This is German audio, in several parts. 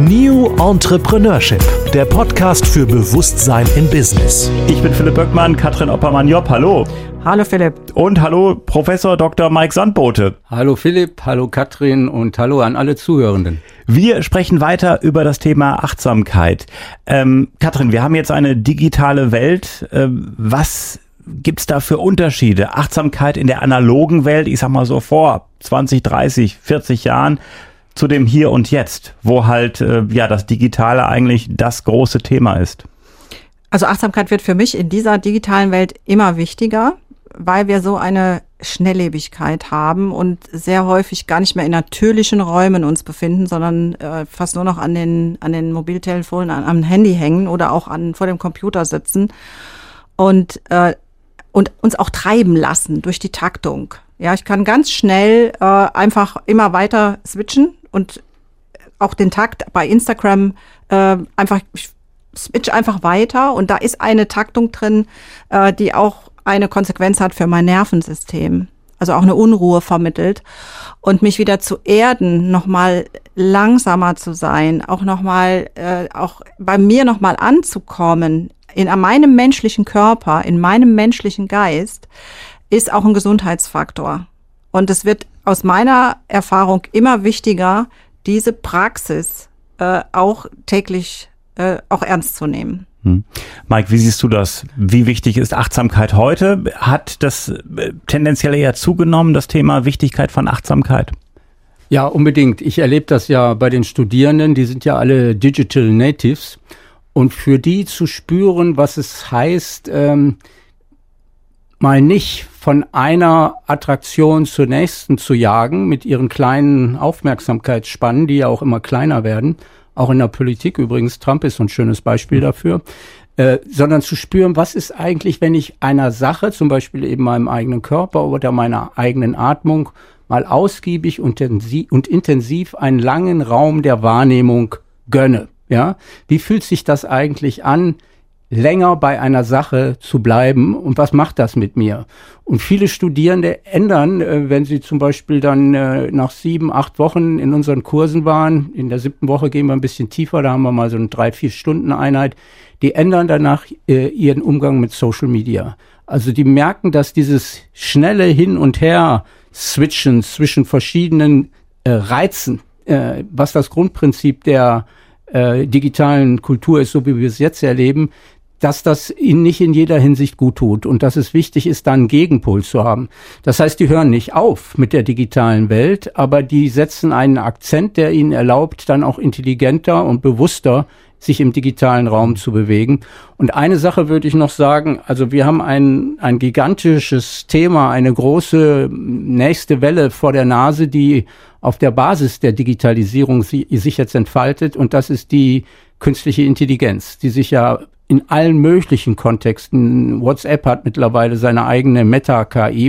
New Entrepreneurship, der Podcast für Bewusstsein im Business. Ich bin Philipp Böckmann, Katrin Oppermann-Jopp, hallo. Hallo Philipp. Und hallo Professor Dr. Mike Sandbote. Hallo Philipp, hallo Katrin und hallo an alle Zuhörenden. Wir sprechen weiter über das Thema Achtsamkeit. Katrin, wir haben jetzt eine digitale Welt. Was gibt's da für Unterschiede? Achtsamkeit in der analogen Welt, ich sag mal so vor 20, 30, 40 Jahren, zu dem Hier und Jetzt, wo halt das Digitale eigentlich das große Thema ist. Also Achtsamkeit wird für mich in dieser digitalen Welt immer wichtiger, weil wir so eine Schnelllebigkeit haben und sehr häufig gar nicht mehr in natürlichen Räumen uns befinden, sondern fast nur noch an den Mobiltelefonen, am Handy hängen oder auch vor dem Computer sitzen und uns auch treiben lassen durch die Taktung. Ja, ich kann ganz schnell einfach immer weiter switchen und auch den Takt bei Instagram ich switch einfach weiter und da ist eine Taktung drin, die auch eine Konsequenz hat für mein Nervensystem, also auch eine Unruhe vermittelt und mich wieder zu erden, nochmal langsamer zu sein, auch nochmal, auch bei mir nochmal anzukommen, in meinem menschlichen Körper, in meinem menschlichen Geist, ist auch ein Gesundheitsfaktor. Und es wird aus meiner Erfahrung immer wichtiger, diese Praxis auch täglich auch ernst zu nehmen. Mike, wie siehst du das? Wie wichtig ist Achtsamkeit heute? Hat das tendenziell eher zugenommen, das Thema Wichtigkeit von Achtsamkeit? Ja, unbedingt. Ich erlebe das ja bei den Studierenden, die sind ja alle Digital Natives. Und für die zu spüren, was es heißt, mal nicht von einer Attraktion zur nächsten zu jagen, mit ihren kleinen Aufmerksamkeitsspannen, die ja auch immer kleiner werden, auch in der Politik übrigens, Trump ist so ein schönes Beispiel dafür, sondern zu spüren, was ist eigentlich, wenn ich einer Sache, zum Beispiel eben meinem eigenen Körper oder meiner eigenen Atmung, mal ausgiebig und intensiv einen langen Raum der Wahrnehmung gönne. Ja, wie fühlt sich das eigentlich an, länger bei einer Sache zu bleiben und was macht das mit mir? Und viele Studierende ändern, wenn sie zum Beispiel dann nach 7, 8 Wochen in unseren Kursen waren, in der 7. Woche gehen wir ein bisschen tiefer, da haben wir mal so eine 3-4 Stunden Einheit, die ändern danach ihren Umgang mit Social Media. Also die merken, dass dieses schnelle Hin- und Her-Switchen zwischen verschiedenen Reizen, was das Grundprinzip der digitalen Kultur ist, so wie wir es jetzt erleben, dass das ihnen nicht in jeder Hinsicht gut tut und dass es wichtig ist, dann einen Gegenpol zu haben. Das heißt, die hören nicht auf mit der digitalen Welt, aber die setzen einen Akzent, der ihnen erlaubt, dann auch intelligenter und bewusster sich im digitalen Raum zu bewegen. Und eine Sache würde ich noch sagen, also wir haben ein gigantisches Thema, eine große nächste Welle vor der Nase, die auf der Basis der Digitalisierung sich jetzt entfaltet. Und das ist die künstliche Intelligenz, die sich ja in allen möglichen Kontexten, WhatsApp hat mittlerweile seine eigene Meta-KI,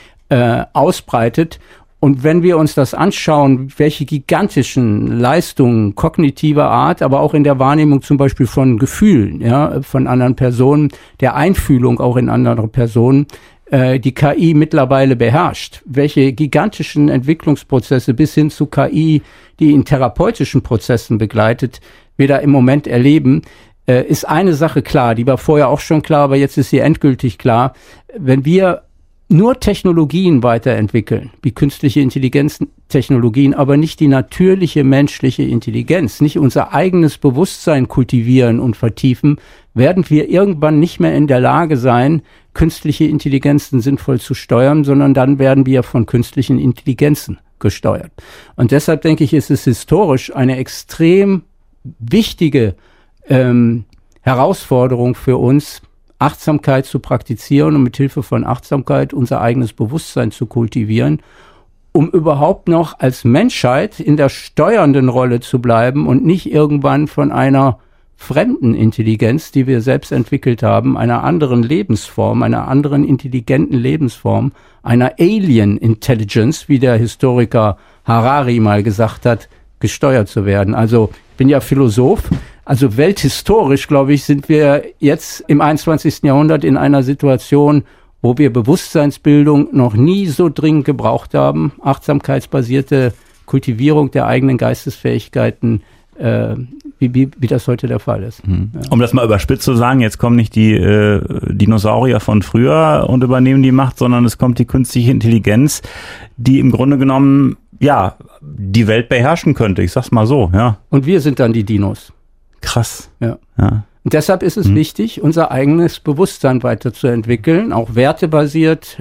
ausbreitet. Und wenn wir uns das anschauen, welche gigantischen Leistungen kognitiver Art, aber auch in der Wahrnehmung zum Beispiel von Gefühlen, ja, von anderen Personen, der Einfühlung auch in andere Personen, die KI mittlerweile beherrscht, welche gigantischen Entwicklungsprozesse bis hin zu KI, die in therapeutischen Prozessen begleitet, wir da im Moment erleben, ist eine Sache klar, die war vorher auch schon klar, aber jetzt ist sie endgültig klar. Wenn wir nur Technologien weiterentwickeln, wie künstliche Intelligenztechnologien, aber nicht die natürliche menschliche Intelligenz, nicht unser eigenes Bewusstsein kultivieren und vertiefen, werden wir irgendwann nicht mehr in der Lage sein, künstliche Intelligenzen sinnvoll zu steuern, sondern dann werden wir von künstlichen Intelligenzen gesteuert. Und deshalb denke ich, ist es historisch eine extrem wichtige Herausforderung für uns, Achtsamkeit zu praktizieren und mit Hilfe von Achtsamkeit unser eigenes Bewusstsein zu kultivieren, um überhaupt noch als Menschheit in der steuernden Rolle zu bleiben und nicht irgendwann von einer fremden Intelligenz, die wir selbst entwickelt haben, einer anderen Lebensform, einer anderen intelligenten Lebensform, einer Alien Intelligence, wie der Historiker Harari mal gesagt hat, gesteuert zu werden. Also ich bin ja Philosoph. Also welthistorisch, glaube ich, sind wir jetzt im 21. Jahrhundert in einer Situation, wo wir Bewusstseinsbildung noch nie so dringend gebraucht haben, achtsamkeitsbasierte Kultivierung der eigenen Geistesfähigkeiten wie das heute der Fall ist. Ja. Um das mal überspitzt zu sagen, jetzt kommen nicht die Dinosaurier von früher und übernehmen die Macht, sondern es kommt die künstliche Intelligenz, die im Grunde genommen die Welt beherrschen könnte. Ich sag's mal so, ja. Und wir sind dann die Dinos. Krass. Ja. Ja. Und deshalb ist es wichtig, unser eigenes Bewusstsein weiterzuentwickeln, auch wertebasiert,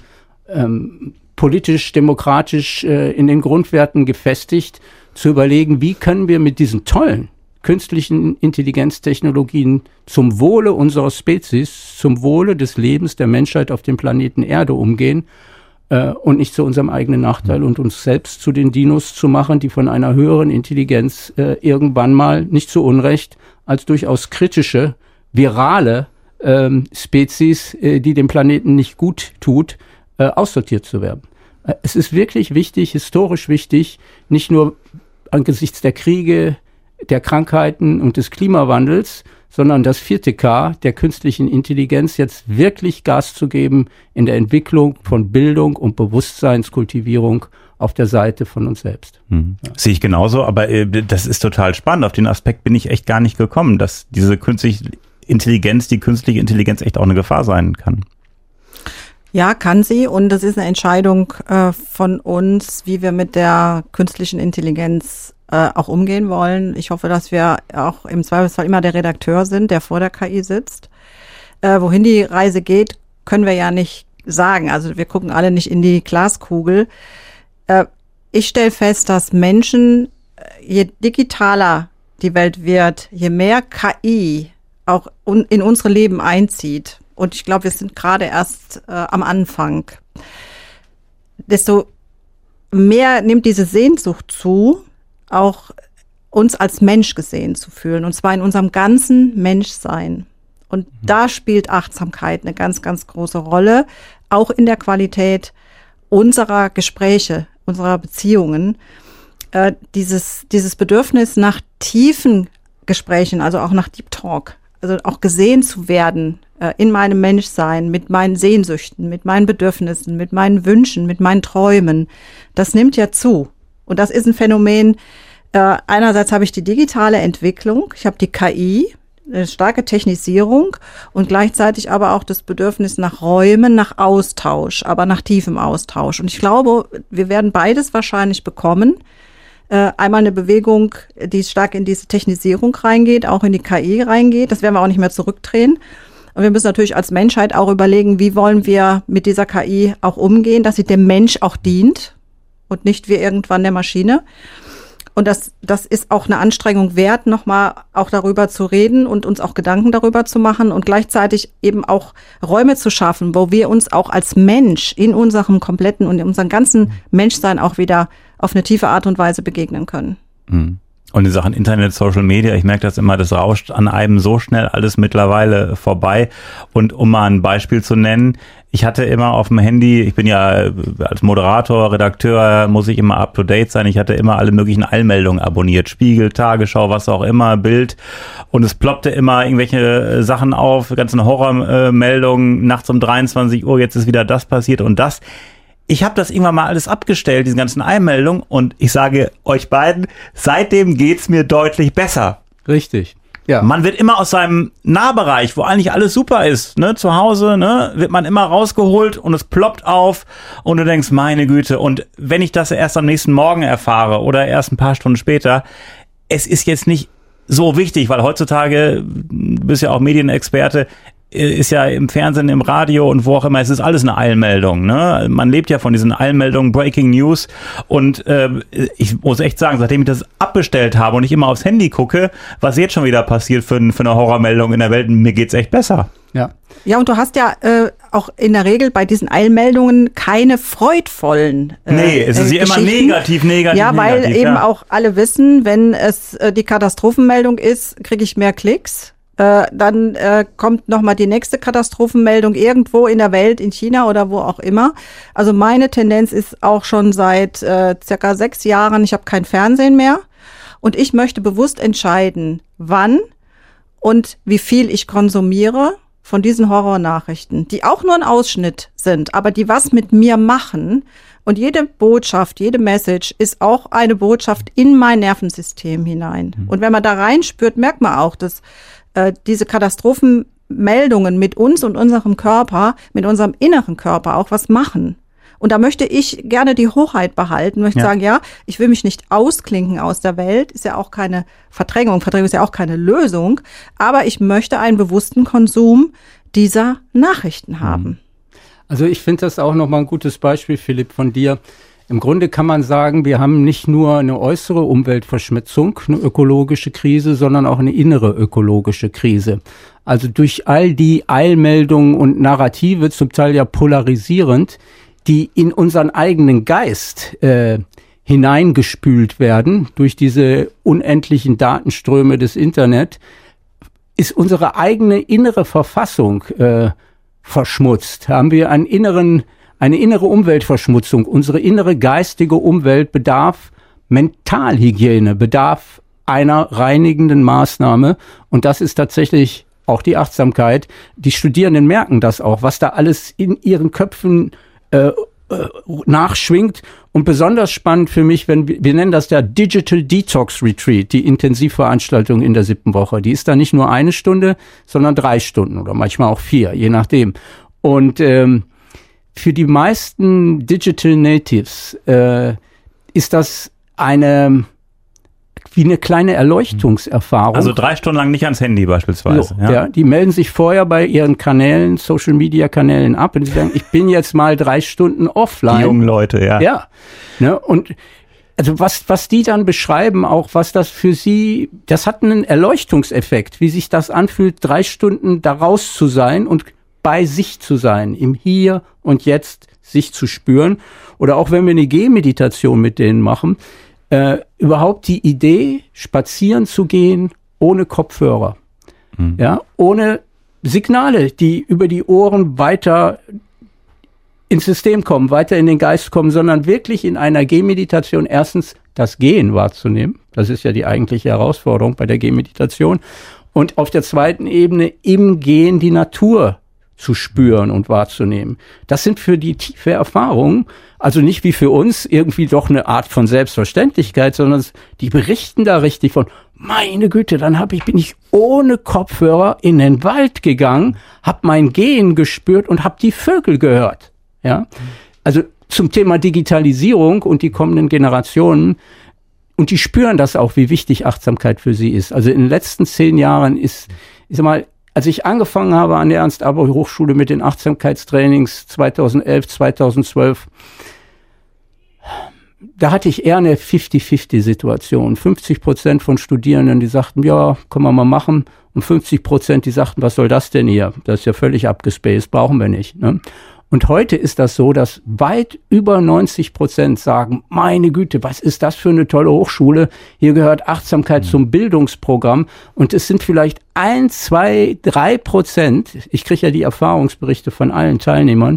politisch, demokratisch in den Grundwerten gefestigt, zu überlegen, wie können wir mit diesen tollen künstlichen Intelligenztechnologien zum Wohle unserer Spezies, zum Wohle des Lebens der Menschheit auf dem Planeten Erde umgehen und nicht zu unserem eigenen Nachteil und uns selbst zu den Dinos zu machen, die von einer höheren Intelligenz irgendwann mal, nicht zu Unrecht, als durchaus kritische, virale Spezies, die dem Planeten nicht gut tut, aussortiert zu werden. Es ist wirklich wichtig, historisch wichtig, nicht nur angesichts der Kriege, der Krankheiten und des Klimawandels, sondern das 4. K der künstlichen Intelligenz jetzt wirklich Gas zu geben in der Entwicklung von Bildung und Bewusstseinskultivierung auf der Seite von uns selbst. Ja. Sehe ich genauso, aber das ist total spannend. Auf den Aspekt bin ich echt gar nicht gekommen, dass diese künstliche Intelligenz echt auch eine Gefahr sein kann. Ja, kann sie, und das ist eine Entscheidung von uns, wie wir mit der künstlichen Intelligenz auch umgehen wollen. Ich hoffe, dass wir auch im Zweifelsfall immer der Redakteur sind, der vor der KI sitzt. Wohin die Reise geht, können wir ja nicht sagen. Also wir gucken alle nicht in die Glaskugel. Ich stelle fest, dass Menschen, je digitaler die Welt wird, je mehr KI auch in unsere Leben einzieht, und ich glaube, wir sind gerade erst am Anfang, desto mehr nimmt diese Sehnsucht zu, auch uns als Mensch gesehen zu fühlen, und zwar in unserem ganzen Menschsein. Und da spielt Achtsamkeit eine ganz, ganz große Rolle, auch in der Qualität unserer Gespräche, unserer Beziehungen. Dieses Bedürfnis nach tiefen Gesprächen, also auch nach Deep Talk, also auch gesehen zu werden in meinem Menschsein, mit meinen Sehnsüchten, mit meinen Bedürfnissen, mit meinen Wünschen, mit meinen Träumen, das nimmt ja zu. Und das ist ein Phänomen, einerseits habe ich die digitale Entwicklung, ich habe die KI, eine starke Technisierung, und gleichzeitig aber auch das Bedürfnis nach Räumen, nach Austausch, aber nach tiefem Austausch. Und ich glaube, wir werden beides wahrscheinlich bekommen. Einmal eine Bewegung, die stark in diese Technisierung reingeht, auch in die KI reingeht. Das werden wir auch nicht mehr zurückdrehen. Und wir müssen natürlich als Menschheit auch überlegen, wie wollen wir mit dieser KI auch umgehen, dass sie dem Mensch auch dient und nicht wie irgendwann der Maschine. Und das ist auch eine Anstrengung wert, nochmal auch darüber zu reden und uns auch Gedanken darüber zu machen und gleichzeitig eben auch Räume zu schaffen, wo wir uns auch als Mensch in unserem kompletten und in unserem ganzen Menschsein auch wieder auf eine tiefe Art und Weise begegnen können. Und in Sachen Internet, Social Media, ich merke das immer, das rauscht an einem so schnell alles mittlerweile vorbei. Und um mal ein Beispiel zu nennen, ich hatte immer auf dem Handy, ich bin ja als Moderator, Redakteur, muss ich immer up to date sein. Ich hatte immer alle möglichen Eilmeldungen abonniert. Spiegel, Tagesschau, was auch immer, Bild. Und es ploppte immer irgendwelche Sachen auf, ganzen Horrormeldungen, nachts um 23 Uhr, jetzt ist wieder das passiert und das. Ich habe das irgendwann mal alles abgestellt, diese ganzen Eilmeldungen, und ich sage euch beiden, seitdem geht's mir deutlich besser. Richtig. Ja. Man wird immer aus seinem Nahbereich, wo eigentlich alles super ist, ne, zu Hause, ne, wird man immer rausgeholt und es ploppt auf und du denkst, meine Güte, und wenn ich das erst am nächsten Morgen erfahre oder erst ein paar Stunden später, es ist jetzt nicht so wichtig, weil heutzutage, du bist ja auch Medienexperte, ist ja im Fernsehen, im Radio und wo auch immer, es ist alles eine Eilmeldung, ne? Man lebt ja von diesen Eilmeldungen, Breaking News, und ich muss echt sagen, seitdem ich das abbestellt habe und ich immer aufs Handy gucke, was jetzt schon wieder passiert für eine Horrormeldung in der Welt, mir geht's echt besser. Ja. Ja, und du hast ja auch in der Regel bei diesen Eilmeldungen keine freudvollen nee, es ist ja immer negativ. Ja, weil negativ, eben ja. Auch alle wissen, wenn es die Katastrophenmeldung ist, kriege ich mehr Klicks. Dann kommt nochmal die nächste Katastrophenmeldung irgendwo in der Welt, in China oder wo auch immer. Also meine Tendenz ist auch schon seit circa 6 Jahren, ich habe kein Fernsehen mehr. Und ich möchte bewusst entscheiden, wann und wie viel ich konsumiere von diesen Horrornachrichten, die auch nur ein Ausschnitt sind, aber die was mit mir machen, Und jede Botschaft, jede Message ist auch eine Botschaft in mein Nervensystem hinein. Und wenn man da reinspürt, merkt man auch, dass diese Katastrophenmeldungen mit uns und unserem Körper, mit unserem inneren Körper auch was machen. Und da möchte ich gerne die Hoheit behalten, möchte sagen, ja, ich will mich nicht ausklinken aus der Welt, ist ja auch keine Verdrängung, Verdrängung ist ja auch keine Lösung, aber ich möchte einen bewussten Konsum dieser Nachrichten haben. Also ich finde das auch nochmal ein gutes Beispiel, Philipp, von dir. Im Grunde kann man sagen, wir haben nicht nur eine äußere Umweltverschmutzung, eine ökologische Krise, sondern auch eine innere ökologische Krise. Also durch all die Eilmeldungen und Narrative, zum Teil ja polarisierend, die in unseren eigenen Geist hineingespült werden durch diese unendlichen Datenströme des Internet, ist unsere eigene innere Verfassung verschmutzt. Haben wir eine innere Umweltverschmutzung. Unsere innere geistige Umwelt bedarf Mentalhygiene, bedarf einer reinigenden Maßnahme. Und das ist tatsächlich auch die Achtsamkeit. Die Studierenden merken das auch, was da alles in ihren Köpfen nachschwingt. Und besonders spannend für mich, wir nennen das der Digital Detox Retreat, die Intensivveranstaltung in der 7. Woche. Die ist da nicht nur 1 Stunde, sondern 3 Stunden oder manchmal auch 4, je nachdem. Und für die meisten Digital Natives ist das wie eine kleine Erleuchtungserfahrung. Also 3 Stunden lang nicht ans Handy beispielsweise. So, ja, die melden sich vorher bei ihren Kanälen, Social-Media-Kanälen ab und die sagen, ich bin jetzt mal 3 Stunden offline. Die jungen Leute, ja. Ja, ne, und also was die dann beschreiben, auch was das für sie, das hat einen Erleuchtungseffekt, wie sich das anfühlt, 3 Stunden da raus zu sein und bei sich zu sein, im Hier und Jetzt sich zu spüren. Oder auch wenn wir eine Gehmeditation mit denen machen, überhaupt die Idee, spazieren zu gehen ohne Kopfhörer, ja, ohne Signale, die über die Ohren weiter ins System kommen, weiter in den Geist kommen, sondern wirklich in einer Gehmeditation erstens das Gehen wahrzunehmen. Das ist ja die eigentliche Herausforderung bei der Gehmeditation. Und auf der zweiten Ebene im Gehen die Natur zu spüren und wahrzunehmen. Das sind für die tiefe Erfahrungen, also nicht wie für uns irgendwie doch eine Art von Selbstverständlichkeit, sondern die berichten da richtig von, meine Güte, dann bin ich ohne Kopfhörer in den Wald gegangen, habe mein Gehen gespürt und habe die Vögel gehört. Ja, also zum Thema Digitalisierung und die kommenden Generationen, und die spüren das auch, wie wichtig Achtsamkeit für sie ist. Also in den letzten 10 Jahren ist, ich sag mal, als ich angefangen habe an der Ernst-Abbe-Hochschule mit den Achtsamkeitstrainings 2011, 2012, da hatte ich eher eine 50-50-Situation. 50% von Studierenden, die sagten, ja, können wir mal machen. Und 50%, die sagten, was soll das denn hier? Das ist ja völlig abgespaced, brauchen wir nicht. Ne? Und heute ist das so, dass weit über 90% sagen, meine Güte, was ist das für eine tolle Hochschule? Hier gehört Achtsamkeit zum Bildungsprogramm. Und es sind vielleicht 1, 2, 3%. Ich kriege ja die Erfahrungsberichte von allen Teilnehmern.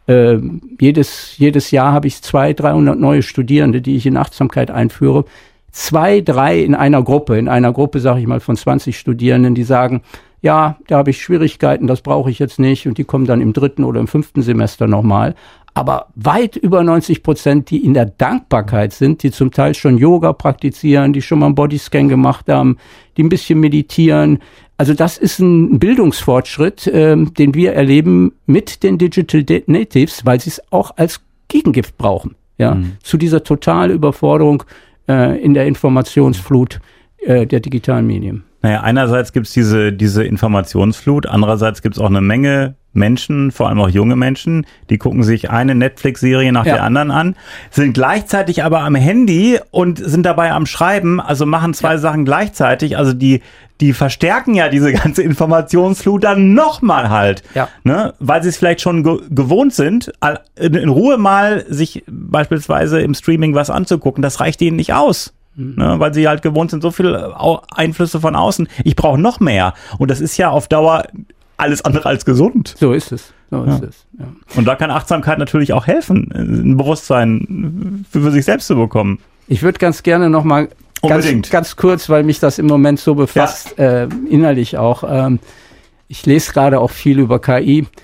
Jedes Jahr habe ich 200, 300 neue Studierende, die ich in Achtsamkeit einführe. 2, 3 in einer Gruppe, sage ich mal, von 20 Studierenden, die sagen, ja, da habe ich Schwierigkeiten, das brauche ich jetzt nicht. Und die kommen dann im 3. oder im 5. Semester nochmal. Aber weit über 90%, die in der Dankbarkeit sind, die zum Teil schon Yoga praktizieren, die schon mal einen Bodyscan gemacht haben, die ein bisschen meditieren. Also das ist ein Bildungsfortschritt, den wir erleben mit den Digital Natives, weil sie es auch als Gegengift brauchen, ja, zu dieser totalen Überforderung in der Informationsflut der digitalen Medien. Naja, einerseits gibt's diese Informationsflut, andererseits gibt's auch eine Menge Menschen, vor allem auch junge Menschen, die gucken sich eine Netflix-Serie nach der anderen an, sind gleichzeitig aber am Handy und sind dabei am Schreiben, also machen 2 Sachen gleichzeitig, also die verstärken ja diese ganze Informationsflut dann nochmal halt, ne? Weil sie es vielleicht schon gewohnt sind, in Ruhe mal sich beispielsweise im Streaming was anzugucken, das reicht ihnen nicht aus. Ne, weil sie halt gewohnt sind, so viele Einflüsse von außen. Ich brauche noch mehr. Und das ist ja auf Dauer alles andere als gesund. So ist es. Ja. Und da kann Achtsamkeit natürlich auch helfen, ein Bewusstsein für sich selbst zu bekommen. Ich würde ganz gerne noch mal ganz kurz, weil mich das im Moment so befasst, innerlich auch. Ich lese gerade auch viel über KI.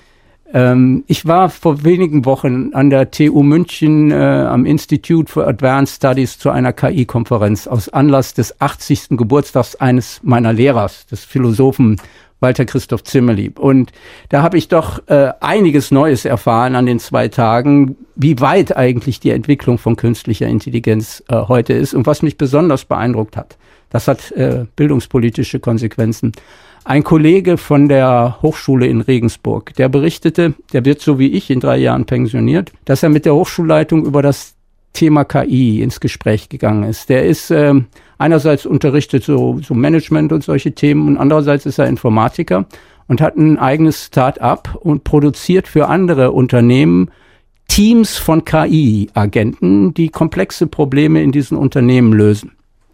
Ich war vor wenigen Wochen an der TU München am Institute for Advanced Studies zu einer KI-Konferenz aus Anlass des 80. Geburtstags eines meiner Lehrers, des Philosophen Walter Christoph Zimmerlieb. Und da habe ich doch einiges Neues erfahren an den 2 Tagen, wie weit eigentlich die Entwicklung von künstlicher Intelligenz heute ist und was mich besonders beeindruckt hat. Das hat bildungspolitische Konsequenzen. Ein Kollege von der Hochschule in Regensburg, der berichtete, der wird so wie ich in 3 Jahren pensioniert, dass er mit der Hochschulleitung über das Thema KI ins Gespräch gegangen ist. Der ist einerseits unterrichtet so Management und solche Themen und andererseits ist er Informatiker und hat ein eigenes Start-up und produziert für andere Unternehmen Teams von KI-Agenten, die komplexe Probleme in diesen Unternehmen lösen.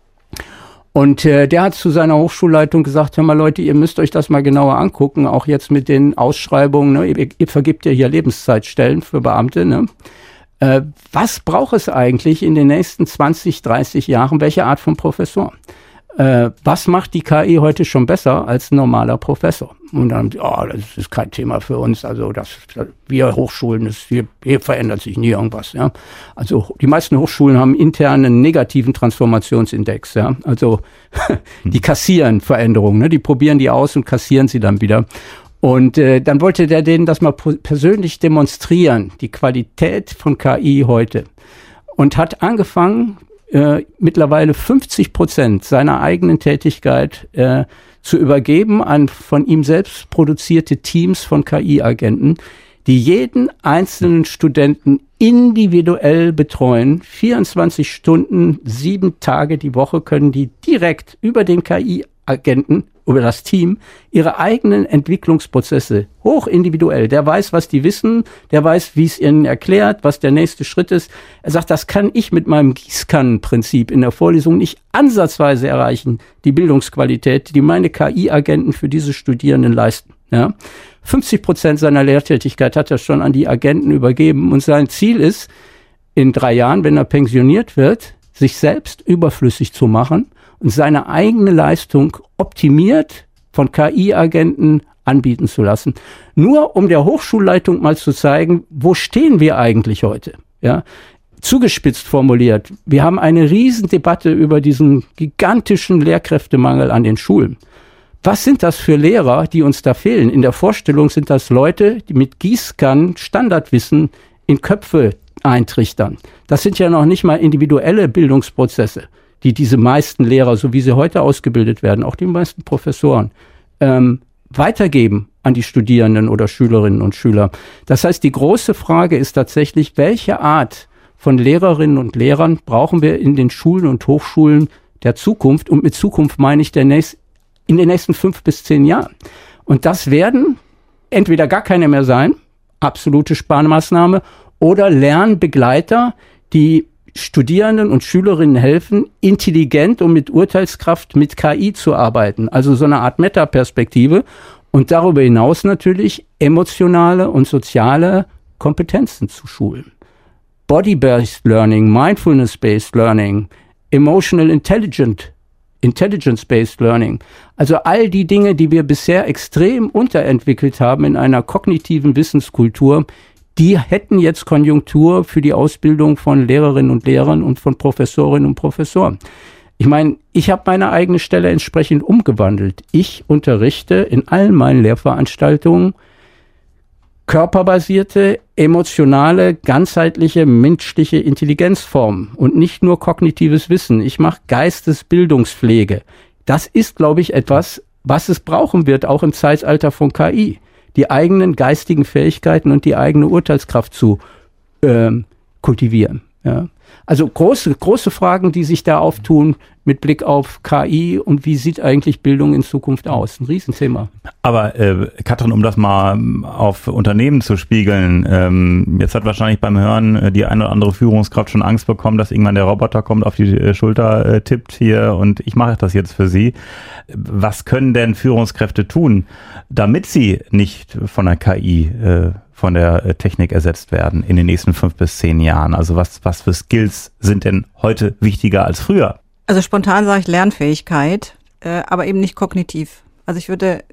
Und der hat zu seiner Hochschulleitung gesagt, hör mal Leute, ihr müsst euch das mal genauer angucken, auch jetzt mit den Ausschreibungen, ne? Ihr vergibt ja hier Lebenszeitstellen für Beamte, ne? Was braucht es eigentlich in den nächsten 20, 30 Jahren? Welche Art von Professor? Was macht die KI heute schon besser als ein normaler Professor? Und dann, das ist kein Thema für uns. Also wir Hochschulen, hier verändert sich nie irgendwas. Ja? Also die meisten Hochschulen haben intern einen negativen Transformationsindex. Ja? Also die kassieren Veränderungen, ne? Die probieren die aus und kassieren sie dann wieder. Und dann wollte der denen das mal persönlich demonstrieren, die Qualität von KI heute. Und hat angefangen, mittlerweile 50% seiner eigenen Tätigkeit zu übergeben an von ihm selbst produzierte Teams von KI-Agenten, die jeden einzelnen Studenten individuell betreuen. 24 Stunden, 7 Tage die Woche können die direkt über den KI-Agenten, über das Team, ihre eigenen Entwicklungsprozesse hochindividuell. Der weiß, was die wissen, der weiß, wie es ihnen erklärt, was der nächste Schritt ist. Er sagt, das kann ich mit meinem Gießkannenprinzip in der Vorlesung nicht ansatzweise erreichen, die Bildungsqualität, die meine KI-Agenten für diese Studierenden leisten. Ja? 50% seiner Lehrtätigkeit hat er schon an die Agenten übergeben und sein Ziel ist, in 3 Jahren, wenn er pensioniert wird, sich selbst überflüssig zu machen und seine eigene Leistung optimiert von KI-Agenten anbieten zu lassen. Nur um der Hochschulleitung mal zu zeigen, wo stehen wir eigentlich heute? Ja, zugespitzt formuliert, wir haben eine Riesendebatte über diesen gigantischen Lehrkräftemangel an den Schulen. Was sind das für Lehrer, die uns da fehlen? In der Vorstellung sind das Leute, die mit Gießkannen Standardwissen in Köpfe eintrichtern. Das sind ja noch nicht mal individuelle Bildungsprozesse, die diese meisten Lehrer, so wie sie heute ausgebildet werden, auch die meisten Professoren, weitergeben an die Studierenden oder Schülerinnen und Schüler. Das heißt, die große Frage ist tatsächlich, welche Art von Lehrerinnen und Lehrern brauchen wir in den Schulen und Hochschulen der Zukunft? Und mit Zukunft meine ich in den nächsten 5 bis 10 Jahren. Und das werden entweder gar keine mehr sein, absolute Sparmaßnahme, oder Lernbegleiter, die Studierenden und Schülerinnen helfen, intelligent und mit Urteilskraft mit KI zu arbeiten. Also so eine Art Metaperspektive und darüber hinaus natürlich emotionale und soziale Kompetenzen zu schulen. Body-based Learning, Mindfulness-based Learning, Emotional Intelligence-based Learning. Also all die Dinge, die wir bisher extrem unterentwickelt haben in einer kognitiven Wissenskultur, die hätten jetzt Konjunktur für die Ausbildung von Lehrerinnen und Lehrern und von Professorinnen und Professoren. Ich meine, ich habe meine eigene Stelle entsprechend umgewandelt. Ich unterrichte in allen meinen Lehrveranstaltungen körperbasierte, emotionale, ganzheitliche, menschliche Intelligenzformen und nicht nur kognitives Wissen. Ich mache Geistesbildungspflege. Das ist, glaube ich, etwas, was es brauchen wird, auch im Zeitalter von KI. Die eigenen geistigen Fähigkeiten und die eigene Urteilskraft zu kultivieren. Ja. Also große Fragen, die sich da auftun mit Blick auf KI und wie sieht eigentlich Bildung in Zukunft aus? Ein Riesenthema. Aber Katrin, um das mal auf Unternehmen zu spiegeln, jetzt hat wahrscheinlich beim Hören die eine oder andere Führungskraft schon Angst bekommen, dass irgendwann der Roboter kommt, auf die Schulter tippt hier und ich mache das jetzt für Sie. Was können denn Führungskräfte tun, damit sie nicht von der KI, von der Technik ersetzt werden in den nächsten 5 bis 10 Jahren? Also was für Skills sind denn heute wichtiger als früher? Also spontan sage ich Lernfähigkeit, aber eben nicht kognitiv. Also ich würde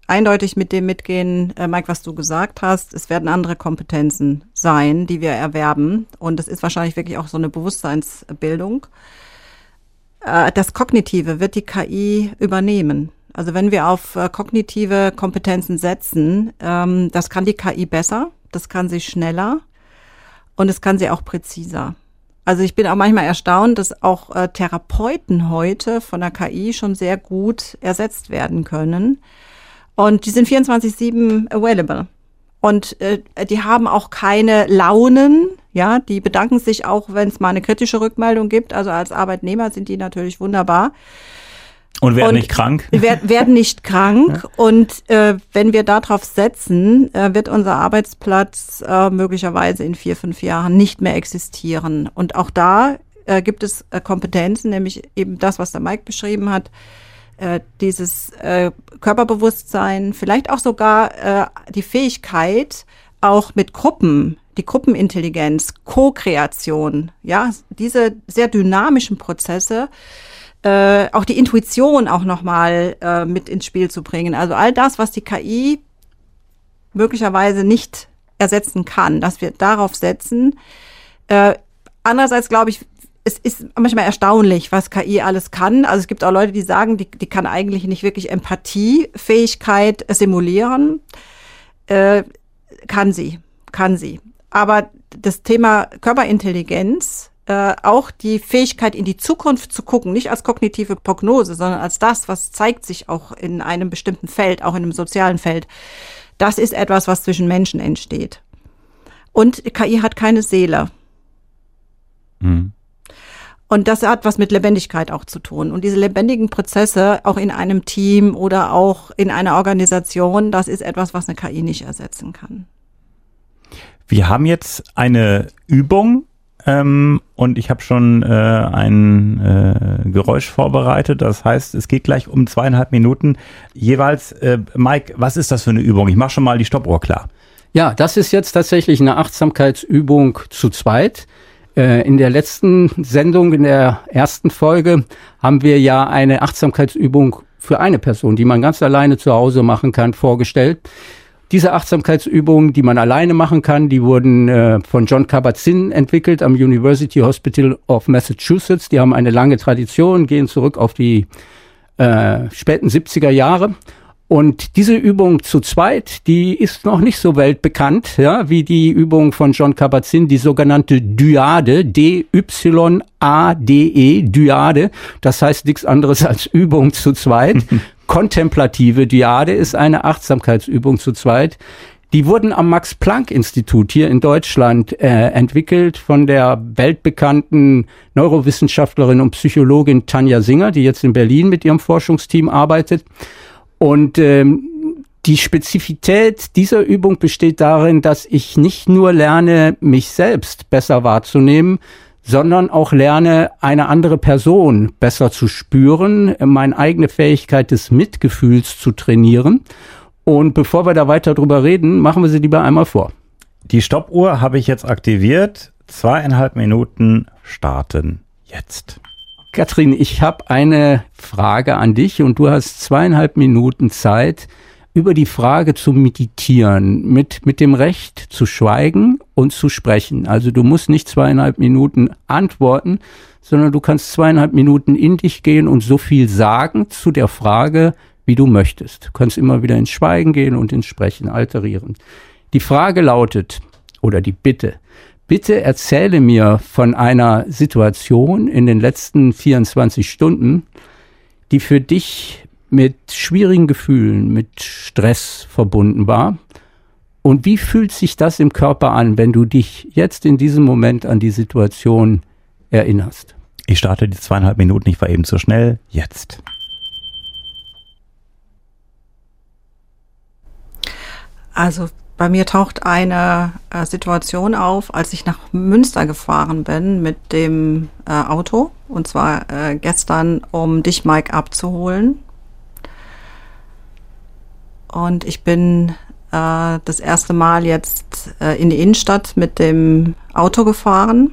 eindeutig mit dem mitgehen, Mike, was du gesagt hast. Es werden andere Kompetenzen sein, die wir erwerben. Und es ist wahrscheinlich wirklich auch so eine Bewusstseinsbildung. Das Kognitive wird die KI übernehmen. Also wenn wir auf kognitive Kompetenzen setzen, das kann die KI besser, das kann sie schneller und es kann sie auch präziser. Also ich bin auch manchmal erstaunt, dass auch Therapeuten heute von der KI schon sehr gut ersetzt werden können. Und die sind 24/7 available. Und die haben auch keine Launen, ja, die bedanken sich auch, wenn es mal eine kritische Rückmeldung gibt. Also als Arbeitnehmer sind die natürlich wunderbar. Und werden nicht krank? Werden nicht krank. Und wenn wir darauf setzen, wird unser Arbeitsplatz möglicherweise in 4-5 Jahren nicht mehr existieren. Und auch da gibt es Kompetenzen, nämlich eben das, was der Mike beschrieben hat, dieses Körperbewusstsein, vielleicht auch sogar die Fähigkeit, auch mit Gruppen, die Gruppenintelligenz, Co-Kreation, ja, diese sehr dynamischen Prozesse, auch die Intuition auch nochmal mit ins Spiel zu bringen. Also all das, was die KI möglicherweise nicht ersetzen kann, dass wir darauf setzen. Andererseits glaube ich, es ist manchmal erstaunlich, was KI alles kann. Also es gibt auch Leute, die sagen, die kann eigentlich nicht wirklich Empathiefähigkeit simulieren. Kann sie. Aber das Thema Körperintelligenz, auch die Fähigkeit in die Zukunft zu gucken, nicht als kognitive Prognose, sondern als das, was zeigt sich auch in einem bestimmten Feld, auch in einem sozialen Feld, das ist etwas, was zwischen Menschen entsteht. Und KI hat keine Seele. Mhm. Und das hat was mit Lebendigkeit auch zu tun. Und diese lebendigen Prozesse, auch in einem Team oder auch in einer Organisation, das ist etwas, was eine KI nicht ersetzen kann. Wir haben jetzt eine Übung und ich habe schon ein Geräusch vorbereitet. Das heißt, es geht gleich um 2,5 Minuten jeweils. Mike, was ist das für eine Übung? Ich mache schon mal die Stoppuhr klar. Ja, das ist jetzt tatsächlich eine Achtsamkeitsübung zu zweit. In der letzten Sendung, in der ersten Folge, haben wir ja eine Achtsamkeitsübung für eine Person, die man ganz alleine zu Hause machen kann, vorgestellt. Diese Achtsamkeitsübungen, die man alleine machen kann, die wurden von Jon Kabat-Zinn entwickelt am University Hospital of Massachusetts. Die haben eine lange Tradition, gehen zurück auf die späten 70er Jahre. Und diese Übung zu zweit, die ist noch nicht so weltbekannt, ja, wie die Übung von Jon Kabat-Zinn, die sogenannte Dyade, D-Y-A-D-E, Dyade. Das heißt nichts anderes als Übung zu zweit. Kontemplative Dyade ist eine Achtsamkeitsübung zu zweit. Die wurden am Max-Planck-Institut hier in Deutschland entwickelt von der weltbekannten Neurowissenschaftlerin und Psychologin Tanja Singer, die jetzt in Berlin mit ihrem Forschungsteam arbeitet. Und die Spezifität dieser Übung besteht darin, dass ich nicht nur lerne, mich selbst besser wahrzunehmen, sondern auch lerne, eine andere Person besser zu spüren, meine eigene Fähigkeit des Mitgefühls zu trainieren. Und bevor wir da weiter drüber reden, machen wir sie lieber einmal vor. Die Stoppuhr habe ich jetzt aktiviert. 2,5 Minuten starten jetzt. Katrin, ich habe eine Frage an dich und du hast 2,5 Minuten Zeit, über die Frage zu meditieren, mit dem Recht zu schweigen und zu sprechen. Also du musst nicht 2,5 Minuten antworten, sondern du kannst 2,5 Minuten in dich gehen und so viel sagen zu der Frage, wie du möchtest. Du kannst immer wieder ins Schweigen gehen und ins Sprechen alterieren. Die Frage lautet, oder die Bitte erzähle mir von einer Situation in den letzten 24 Stunden, die für dich mit schwierigen Gefühlen, mit Stress verbunden war. Und wie fühlt sich das im Körper an, wenn du dich jetzt in diesem Moment an die Situation erinnerst? Ich starte die 2,5 Minuten, ich war eben zu schnell. Jetzt. Also bei mir taucht eine Situation auf, als ich nach Münster gefahren bin mit dem Auto. Und zwar gestern, um dich, Mike, abzuholen. Und ich bin das erste Mal jetzt in die Innenstadt mit dem Auto gefahren.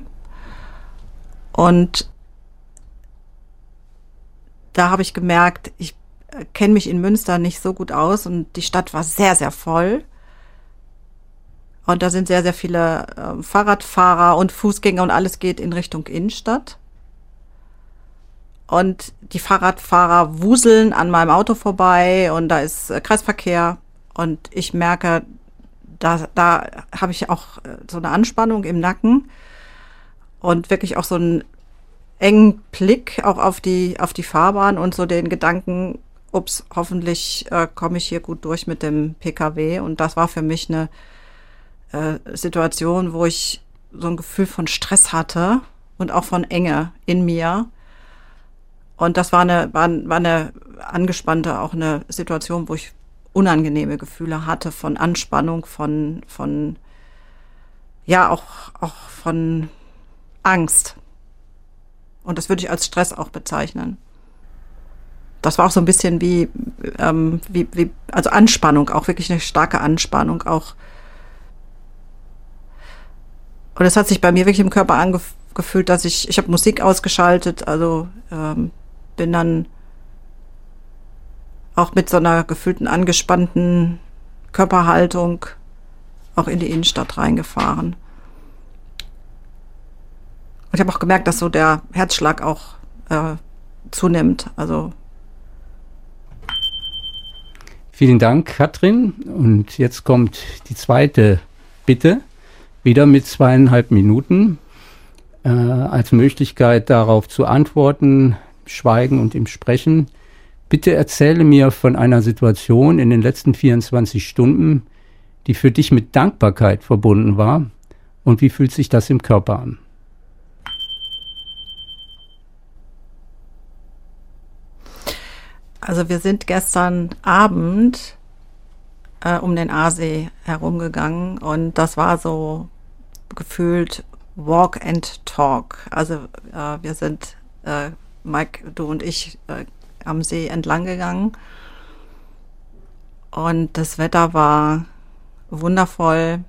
Und da habe ich gemerkt, kenne mich in Münster nicht so gut aus und die Stadt war sehr, sehr voll. Und da sind sehr, sehr viele Fahrradfahrer und Fußgänger und alles geht in Richtung Innenstadt. Und die Fahrradfahrer wuseln an meinem Auto vorbei und da ist Kreisverkehr. Und ich merke, da habe ich auch so eine Anspannung im Nacken und wirklich auch so einen engen Blick auch auf die Fahrbahn und so den Gedanken, ups, hoffentlich komme ich hier gut durch mit dem PKW. Und das war für mich eine Situation, wo ich so ein Gefühl von Stress hatte und auch von Enge in mir. Und das war eine angespannte, auch eine Situation, wo ich unangenehme Gefühle hatte von Anspannung, von ja, auch von Angst. Und das würde ich als Stress auch bezeichnen. Das war auch so ein bisschen wie also Anspannung, auch wirklich eine starke Anspannung auch. Und es hat sich bei mir wirklich im Körper angefühlt, dass ich habe Musik ausgeschaltet, also bin dann auch mit so einer gefühlten, angespannten Körperhaltung auch in die Innenstadt reingefahren. Und ich habe auch gemerkt, dass so der Herzschlag auch zunimmt. Also vielen Dank, Katrin. Und jetzt kommt die zweite Bitte, wieder mit 2,5 Minuten als Möglichkeit darauf zu antworten, Schweigen und im Sprechen. Bitte erzähle mir von einer Situation in den letzten 24 Stunden, die für dich mit Dankbarkeit verbunden war. Und wie fühlt sich das im Körper an? Also wir sind gestern Abend um den Aasee herumgegangen und das war so gefühlt Walk and Talk. Also wir sind, Mike, du und ich, am See entlang gegangen und das Wetter war wundervoll.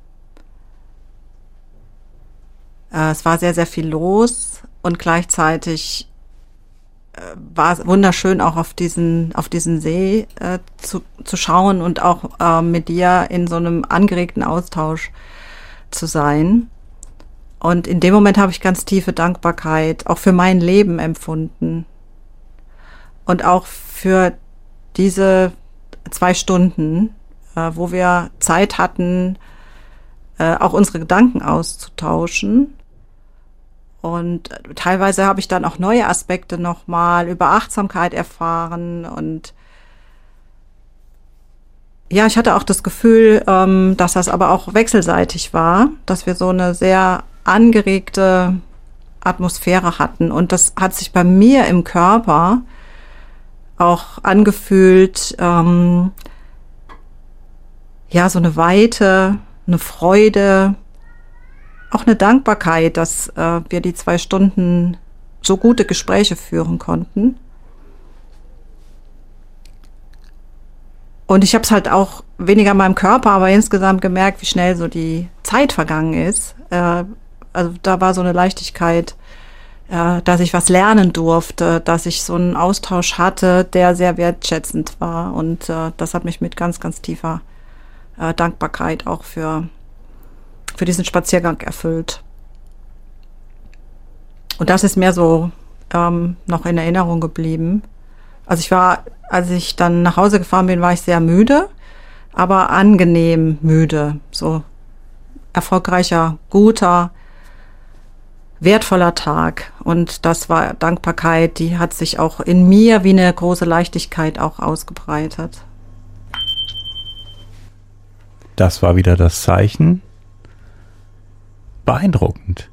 Es war sehr, sehr viel los und gleichzeitig war es wunderschön, auch auf diesen See zu schauen und auch mit dir in so einem angeregten Austausch zu sein. Und in dem Moment habe ich ganz tiefe Dankbarkeit auch für mein Leben empfunden. Und auch für diese 2 Stunden, wo wir Zeit hatten, auch unsere Gedanken auszutauschen. Und teilweise habe ich dann auch neue Aspekte nochmal über Achtsamkeit erfahren. Und ja, ich hatte auch das Gefühl, dass das aber auch wechselseitig war, dass wir so eine sehr angeregte Atmosphäre hatten. Und das hat sich bei mir im Körper auch angefühlt, ja, so eine Weite, eine Freude, auch eine Dankbarkeit, dass wir die 2 Stunden so gute Gespräche führen konnten. Und ich habe es halt auch weniger in meinem Körper, aber insgesamt gemerkt, wie schnell so die Zeit vergangen ist. Also da war so eine Leichtigkeit, dass ich was lernen durfte, dass ich so einen Austausch hatte, der sehr wertschätzend war. Und das hat mich mit ganz, ganz tiefer Dankbarkeit auch für diesen Spaziergang erfüllt. Und das ist mir so noch in Erinnerung geblieben. Also als ich dann nach Hause gefahren bin, war ich sehr müde, aber angenehm müde. So erfolgreicher, guter, wertvoller Tag. Und das war Dankbarkeit, die hat sich auch in mir wie eine große Leichtigkeit auch ausgebreitet. Das war wieder das Zeichen. Beeindruckend.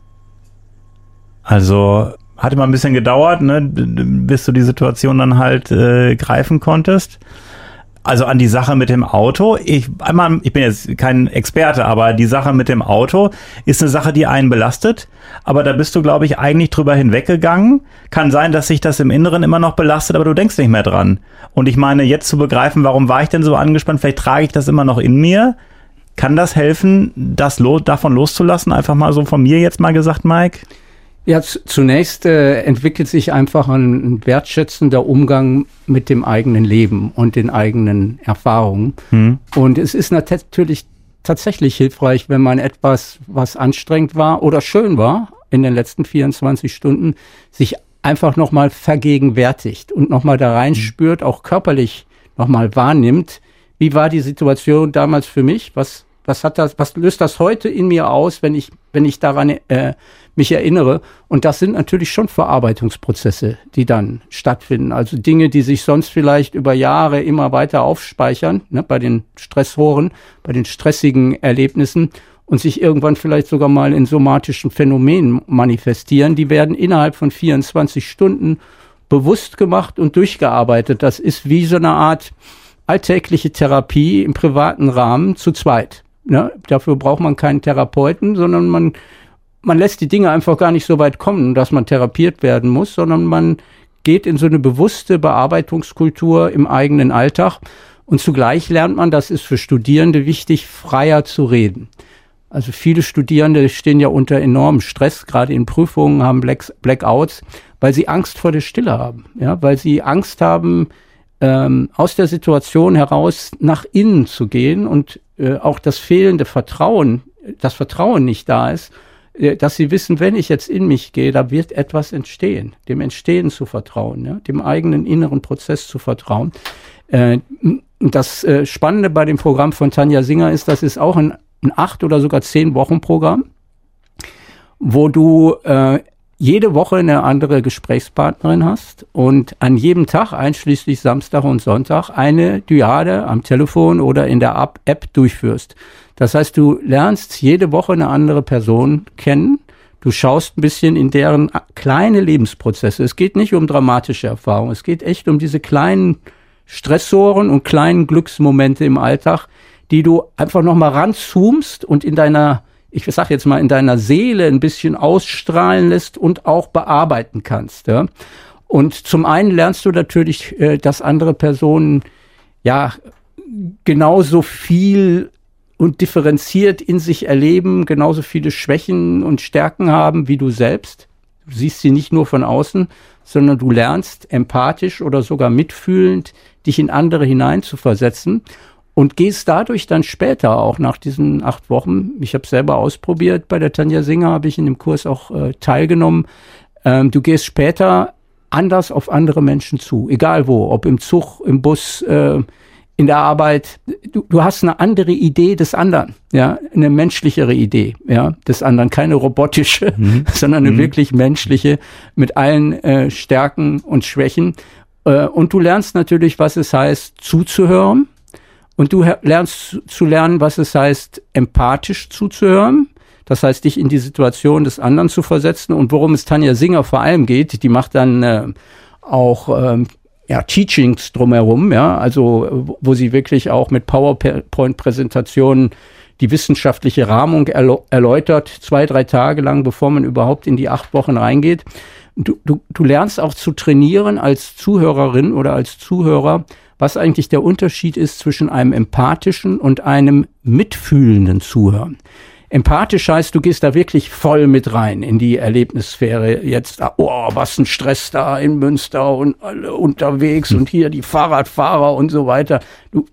Also hat immer ein bisschen gedauert, ne, bis du die Situation dann halt greifen konntest. Also an die Sache mit dem Auto. Ich bin jetzt kein Experte, aber die Sache mit dem Auto ist eine Sache, die einen belastet. Aber da bist du, glaube ich, eigentlich drüber hinweggegangen. Kann sein, dass sich das im Inneren immer noch belastet, aber du denkst nicht mehr dran. Und ich meine, jetzt zu begreifen, warum war ich denn so angespannt? Vielleicht trage ich das immer noch in mir. Kann das helfen, davon loszulassen? Einfach mal so von mir jetzt mal gesagt, Mike? Ja, zunächst entwickelt sich einfach ein wertschätzender Umgang mit dem eigenen Leben und den eigenen Erfahrungen. Und es ist natürlich tatsächlich hilfreich, wenn man etwas, was anstrengend war oder schön war in den letzten 24 Stunden, sich einfach nochmal vergegenwärtigt und nochmal da reinspürt, auch körperlich nochmal wahrnimmt. Wie war die Situation damals für mich? Was löst das heute in mir aus, wenn ich daran mich erinnere? Und das sind natürlich schon Verarbeitungsprozesse, die dann stattfinden. Also Dinge, die sich sonst vielleicht über Jahre immer weiter aufspeichern, ne, bei den Stressoren, bei den stressigen Erlebnissen und sich irgendwann vielleicht sogar mal in somatischen Phänomenen manifestieren. Die werden innerhalb von 24 Stunden bewusst gemacht und durchgearbeitet. Das ist wie so eine Art alltägliche Therapie im privaten Rahmen zu zweit. Ja, dafür braucht man keinen Therapeuten, sondern man lässt die Dinge einfach gar nicht so weit kommen, dass man therapiert werden muss, sondern man geht in so eine bewusste Bearbeitungskultur im eigenen Alltag. Und zugleich lernt man, das ist für Studierende wichtig, freier zu reden. Also viele Studierende stehen ja unter enormem Stress, gerade in Prüfungen, haben Blackouts, weil sie Angst vor der Stille haben. Ja, weil sie Angst haben, aus der Situation heraus nach innen zu gehen und auch das fehlende Vertrauen, das Vertrauen nicht da ist, dass sie wissen, wenn ich jetzt in mich gehe, da wird etwas entstehen, dem Entstehen zu vertrauen, ja, dem eigenen inneren Prozess zu vertrauen. Das Spannende bei dem Programm von Tanja Singer ist, das ist auch ein 8 oder sogar 10 Wochen Programm, wo du jede Woche eine andere Gesprächspartnerin hast und an jedem Tag, einschließlich Samstag und Sonntag, eine Dyade am Telefon oder in der App durchführst. Das heißt, du lernst jede Woche eine andere Person kennen. Du schaust ein bisschen in deren kleine Lebensprozesse. Es geht nicht um dramatische Erfahrungen. Es geht echt um diese kleinen Stressoren und kleinen Glücksmomente im Alltag, die du einfach nochmal ranzoomst und in deiner, ich sag jetzt mal, in deiner Seele ein bisschen ausstrahlen lässt und auch bearbeiten kannst. Ja? Und zum einen lernst du natürlich, dass andere Personen ja genauso viel und differenziert in sich erleben, genauso viele Schwächen und Stärken haben wie du selbst. Du siehst sie nicht nur von außen, sondern du lernst empathisch oder sogar mitfühlend, dich in andere hineinzuversetzen. Und gehst dadurch dann später auch nach diesen 8 Wochen, ich habe es selber ausprobiert, bei der Tanja Singer habe ich in dem Kurs auch teilgenommen, du gehst später anders auf andere Menschen zu, egal wo, ob im Zug, im Bus, in der Arbeit, du hast eine andere Idee des anderen, ja, eine menschlichere Idee, ja, des anderen, keine robotische, sondern eine wirklich menschliche, mit allen Stärken und Schwächen. Und du lernst natürlich, was es heißt, zuzuhören. Und du lernst zu lernen, was es heißt, empathisch zuzuhören. Das heißt, dich in die Situation des anderen zu versetzen. Und worum es Tanja Singer vor allem geht, die macht dann auch Teachings drumherum, ja, also wo sie wirklich auch mit PowerPoint-Präsentationen die wissenschaftliche Rahmung erläutert, 2-3 Tage lang, bevor man überhaupt in die 8 Wochen reingeht. Du lernst auch zu trainieren als Zuhörerin oder als Zuhörer, was eigentlich der Unterschied ist zwischen einem empathischen und einem mitfühlenden Zuhören. Empathisch heißt, du gehst da wirklich voll mit rein in die Erlebnissphäre. Jetzt, oh, was ein Stress da in Münster und alle unterwegs und hier die Fahrradfahrer und so weiter. Du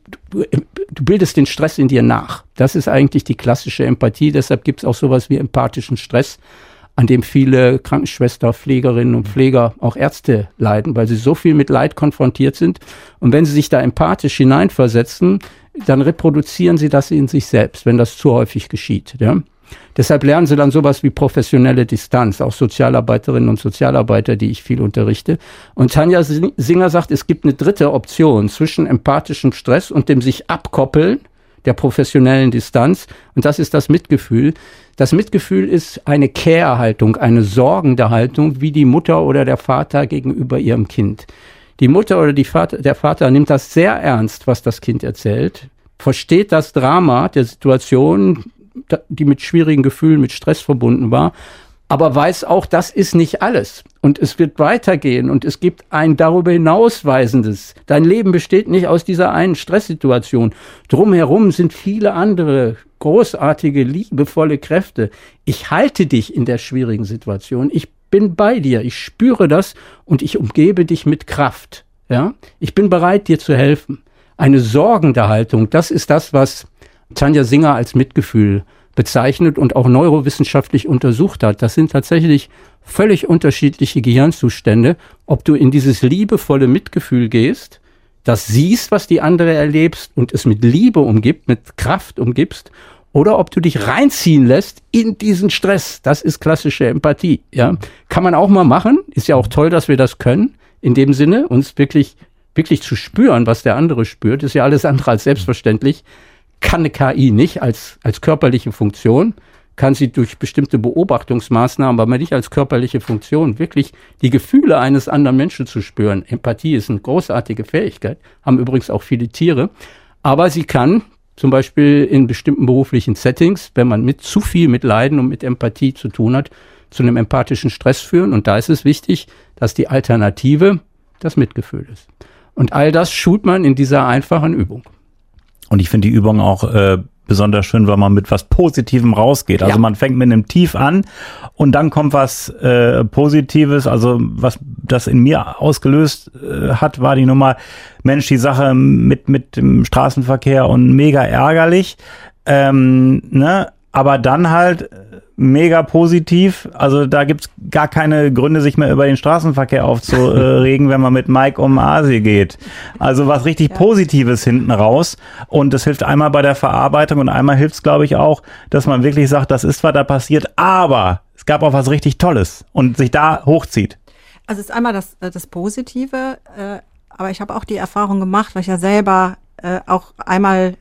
bildest den Stress in dir nach. Das ist eigentlich die klassische Empathie. Deshalb gibt es auch sowas wie empathischen Stress, an dem viele Krankenschwestern, Pflegerinnen und Pfleger, auch Ärzte leiden, weil sie so viel mit Leid konfrontiert sind. Und wenn sie sich da empathisch hineinversetzen, dann reproduzieren sie das in sich selbst, wenn das zu häufig geschieht. Ja? Deshalb lernen sie dann sowas wie professionelle Distanz, auch Sozialarbeiterinnen und Sozialarbeiter, die ich viel unterrichte. Und Tanja Singer sagt, es gibt eine dritte Option zwischen empathischem Stress und dem sich abkoppeln, der professionellen Distanz. Und das ist das Mitgefühl. Das Mitgefühl ist eine Care-Haltung, eine sorgende Haltung, wie die Mutter oder der Vater gegenüber ihrem Kind. Die Mutter oder der Vater nimmt das sehr ernst, was das Kind erzählt, versteht das Drama der Situation, die mit schwierigen Gefühlen, mit Stress verbunden war, aber weiß auch, das ist nicht alles. Und es wird weitergehen und es gibt ein darüber hinausweisendes. Dein Leben besteht nicht aus dieser einen Stresssituation. Drumherum sind viele andere großartige, liebevolle Kräfte. Ich halte dich in der schwierigen Situation. Ich bin bei dir, ich spüre das und ich umgebe dich mit Kraft. Ja? Ich bin bereit, dir zu helfen. Eine sorgende Haltung, das ist das, was Tanja Singer als Mitgefühl bezeichnet und auch neurowissenschaftlich untersucht hat. Das sind tatsächlich völlig unterschiedliche Gehirnzustände, ob du in dieses liebevolle Mitgefühl gehst, das siehst, was die andere erlebst und es mit Liebe umgibt, mit Kraft umgibst, oder ob du dich reinziehen lässt in diesen Stress. Das ist klassische Empathie. Ja, kann man auch mal machen. Ist ja auch toll, dass wir das können. In dem Sinne, uns wirklich zu spüren, was der andere spürt, ist ja alles andere als selbstverständlich. Kann eine KI nicht als körperliche Funktion, kann sie durch bestimmte Beobachtungsmaßnahmen, aber nicht als körperliche Funktion, wirklich die Gefühle eines anderen Menschen zu spüren. Empathie ist eine großartige Fähigkeit, haben übrigens auch viele Tiere, aber sie kann zum Beispiel in bestimmten beruflichen Settings, wenn man zu viel mit Leiden und mit Empathie zu tun hat, zu einem empathischen Stress führen. Und da ist es wichtig, dass die Alternative das Mitgefühl ist. Und all das schult man in dieser einfachen Übung. Und ich finde die Übung auch besonders schön, weil man mit was Positivem rausgeht. Also man fängt mit einem Tief an und dann kommt was Positives. Also was das in mir ausgelöst hat, war die Nummer, Mensch, die Sache mit dem Straßenverkehr und mega ärgerlich. Aber dann halt mega positiv. Also da gibt's gar keine Gründe, sich mehr über den Straßenverkehr aufzuregen, wenn man mit Mike um Asi geht. Also was richtig Positives hinten raus. Und das hilft einmal bei der Verarbeitung und einmal hilft's, glaube ich, auch, dass man wirklich sagt, das ist zwar da passiert, aber es gab auch was richtig Tolles und sich da hochzieht. Also es ist einmal das Positive, aber ich habe auch die Erfahrung gemacht, weil ich ja selber auch einmal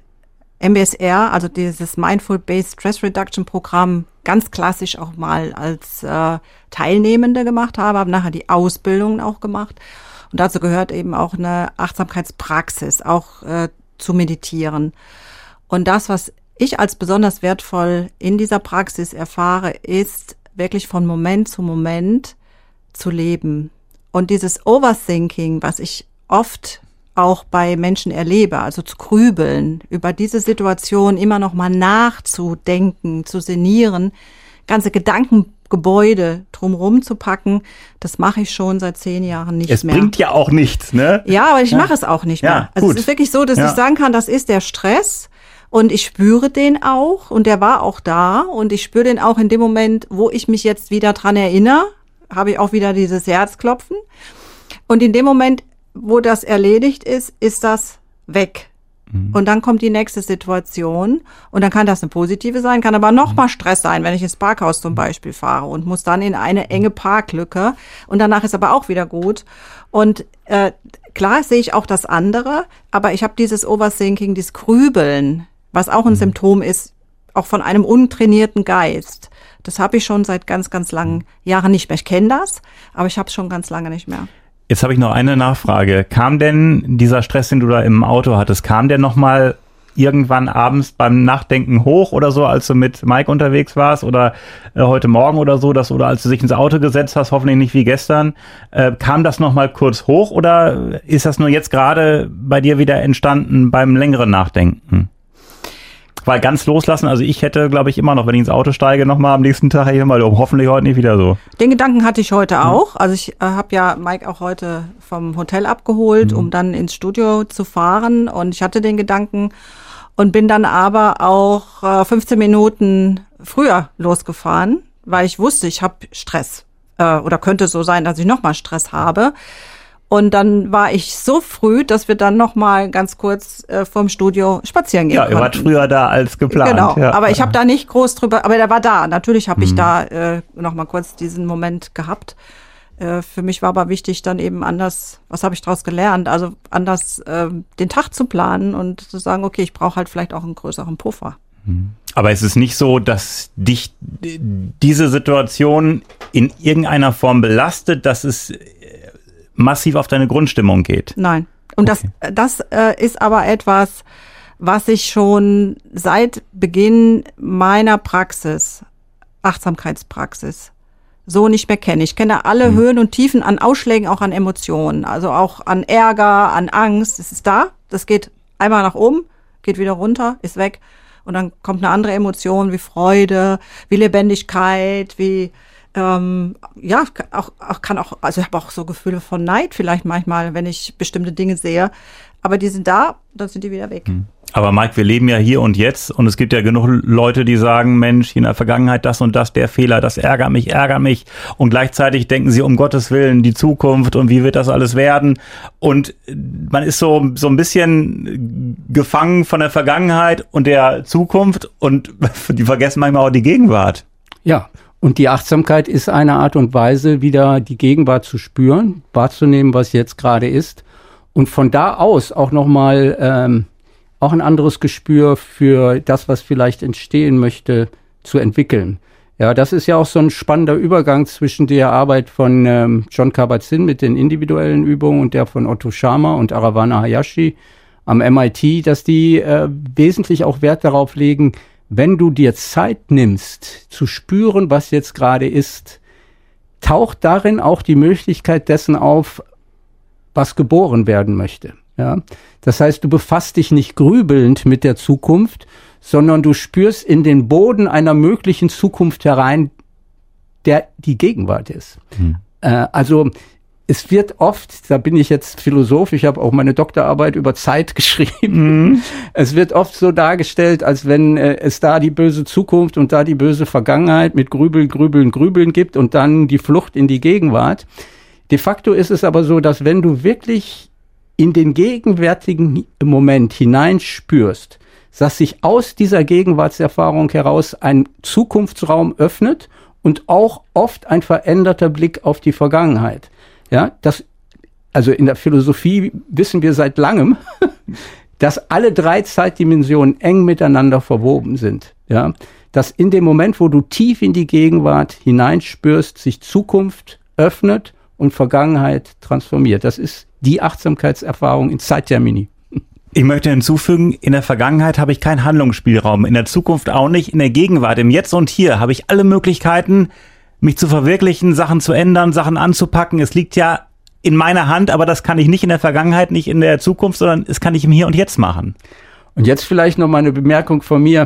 MBSR, also dieses Mindful-Based Stress Reduction Programm, ganz klassisch auch mal als Teilnehmende gemacht habe nachher die Ausbildungen auch gemacht. Und dazu gehört eben auch eine Achtsamkeitspraxis, auch zu meditieren. Und das, was ich als besonders wertvoll in dieser Praxis erfahre, ist wirklich von Moment zu Moment zu leben. Und dieses Overthinking, was ich oft auch bei Menschen erlebe, also zu grübeln, über diese Situation immer noch mal nachzudenken, zu sinnieren, ganze Gedankengebäude drumherum zu packen, das mache ich schon seit 10 Jahren nicht mehr. Es bringt ja auch nichts, ne? Ja, aber ich mache es auch nicht mehr. Also es ist wirklich so, dass ich sagen kann, das ist der Stress und ich spüre den auch und der war auch da und ich spüre den auch in dem Moment, wo ich mich jetzt wieder dran erinnere, habe ich auch wieder dieses Herzklopfen und in dem Moment, wo das erledigt ist, ist das weg. Und dann kommt die nächste Situation und dann kann das eine positive sein, kann aber noch mal Stress sein, wenn ich ins Parkhaus zum Beispiel fahre und muss dann in eine enge Parklücke und danach ist aber auch wieder gut. Und klar sehe ich auch das andere, aber ich habe dieses Overthinking, dieses Grübeln, was auch ein Symptom ist, auch von einem untrainierten Geist. Das habe ich schon seit ganz, ganz langen Jahren nicht mehr. Ich kenne das, aber ich habe es schon ganz lange nicht mehr. Jetzt habe ich noch eine Nachfrage. Kam denn dieser Stress, den du da im Auto hattest, kam der nochmal irgendwann abends beim Nachdenken hoch oder so, als du mit Mike unterwegs warst oder heute Morgen oder so, oder als du dich ins Auto gesetzt hast, hoffentlich nicht wie gestern, kam das nochmal kurz hoch oder ist das nur jetzt gerade bei dir wieder entstanden beim längeren Nachdenken? Weil ganz loslassen, also ich hätte, glaube ich, immer noch, wenn ich ins Auto steige, nochmal am nächsten Tag, hoffentlich heute nicht wieder so. Den Gedanken hatte ich heute auch. Also ich habe ja Mike auch heute vom Hotel abgeholt, um dann ins Studio zu fahren. Und ich hatte den Gedanken und bin dann aber auch 15 Minuten früher losgefahren, weil ich wusste, ich habe Stress. Oder könnte so sein, dass ich nochmal Stress habe. Und dann war ich so früh, dass wir dann noch mal ganz kurz vorm Studio spazieren gehen konnten. Ja, ihr wart früher da als geplant. Genau, ja. Aber ich habe da nicht groß drüber, aber der war da. Natürlich habe ich da noch mal kurz diesen Moment gehabt. Für mich war aber wichtig, dann eben anders, was habe ich daraus gelernt, also anders den Tag zu planen und zu sagen, okay, ich brauche halt vielleicht auch einen größeren Puffer. Aber es ist nicht so, dass dich diese Situation in irgendeiner Form belastet, dass es massiv auf deine Grundstimmung geht. Nein. Und okay. Das ist aber etwas, was ich schon seit Beginn meiner Praxis, Achtsamkeitspraxis, so nicht mehr kenne. Ich kenne alle Höhen und Tiefen an Ausschlägen, auch an Emotionen, also auch an Ärger, an Angst. Es ist da, das geht einmal nach oben, geht wieder runter, ist weg. Und dann kommt eine andere Emotion wie Freude, wie Lebendigkeit, wie Also ich habe auch so Gefühle von Neid vielleicht manchmal, wenn ich bestimmte Dinge sehe. Aber die sind da, dann sind die wieder weg. Aber Mike, wir leben ja hier und jetzt und es gibt ja genug Leute, die sagen, Mensch, in der Vergangenheit das und das, der Fehler, das ärgert mich. Und gleichzeitig denken sie, um Gottes Willen, die Zukunft und wie wird das alles werden? Und man ist so ein bisschen gefangen von der Vergangenheit und der Zukunft und die vergessen manchmal auch die Gegenwart. Ja, und die Achtsamkeit ist eine Art und Weise, wieder die Gegenwart zu spüren, wahrzunehmen, was jetzt gerade ist. Und von da aus auch nochmal auch ein anderes Gespür für das, was vielleicht entstehen möchte, zu entwickeln. Ja, das ist ja auch so ein spannender Übergang zwischen der Arbeit von Jon Kabat-Zinn mit den individuellen Übungen und der von Otto Scharmer und Aravana Hayashi am MIT, dass die wesentlich auch Wert darauf legen, wenn du dir Zeit nimmst, zu spüren, was jetzt gerade ist, taucht darin auch die Möglichkeit dessen auf, was geboren werden möchte. Ja? Das heißt, du befasst dich nicht grübelnd mit der Zukunft, sondern du spürst in den Boden einer möglichen Zukunft herein, der die Gegenwart ist. Also es wird oft, da bin ich jetzt Philosoph, ich habe auch meine Doktorarbeit über Zeit geschrieben, es wird oft so dargestellt, als wenn es da die böse Zukunft und da die böse Vergangenheit mit Grübeln gibt und dann die Flucht in die Gegenwart. De facto ist es aber so, dass wenn du wirklich in den gegenwärtigen Moment hineinspürst, dass sich aus dieser Gegenwartserfahrung heraus ein Zukunftsraum öffnet und auch oft ein veränderter Blick auf die Vergangenheit. Ja, also in der Philosophie wissen wir seit langem, dass alle 3 Zeitdimensionen eng miteinander verwoben sind. Ja, dass in dem Moment, wo du tief in die Gegenwart hineinspürst, sich Zukunft öffnet und Vergangenheit transformiert. Das ist die Achtsamkeitserfahrung in Zeittermini. Ich möchte hinzufügen, in der Vergangenheit habe ich keinen Handlungsspielraum, in der Zukunft auch nicht, in der Gegenwart, im Jetzt und Hier habe ich alle Möglichkeiten, mich zu verwirklichen, Sachen zu ändern, Sachen anzupacken. Es liegt ja in meiner Hand, aber das kann ich nicht in der Vergangenheit, nicht in der Zukunft, sondern das kann ich im Hier und Jetzt machen. Und jetzt vielleicht noch mal eine Bemerkung von mir.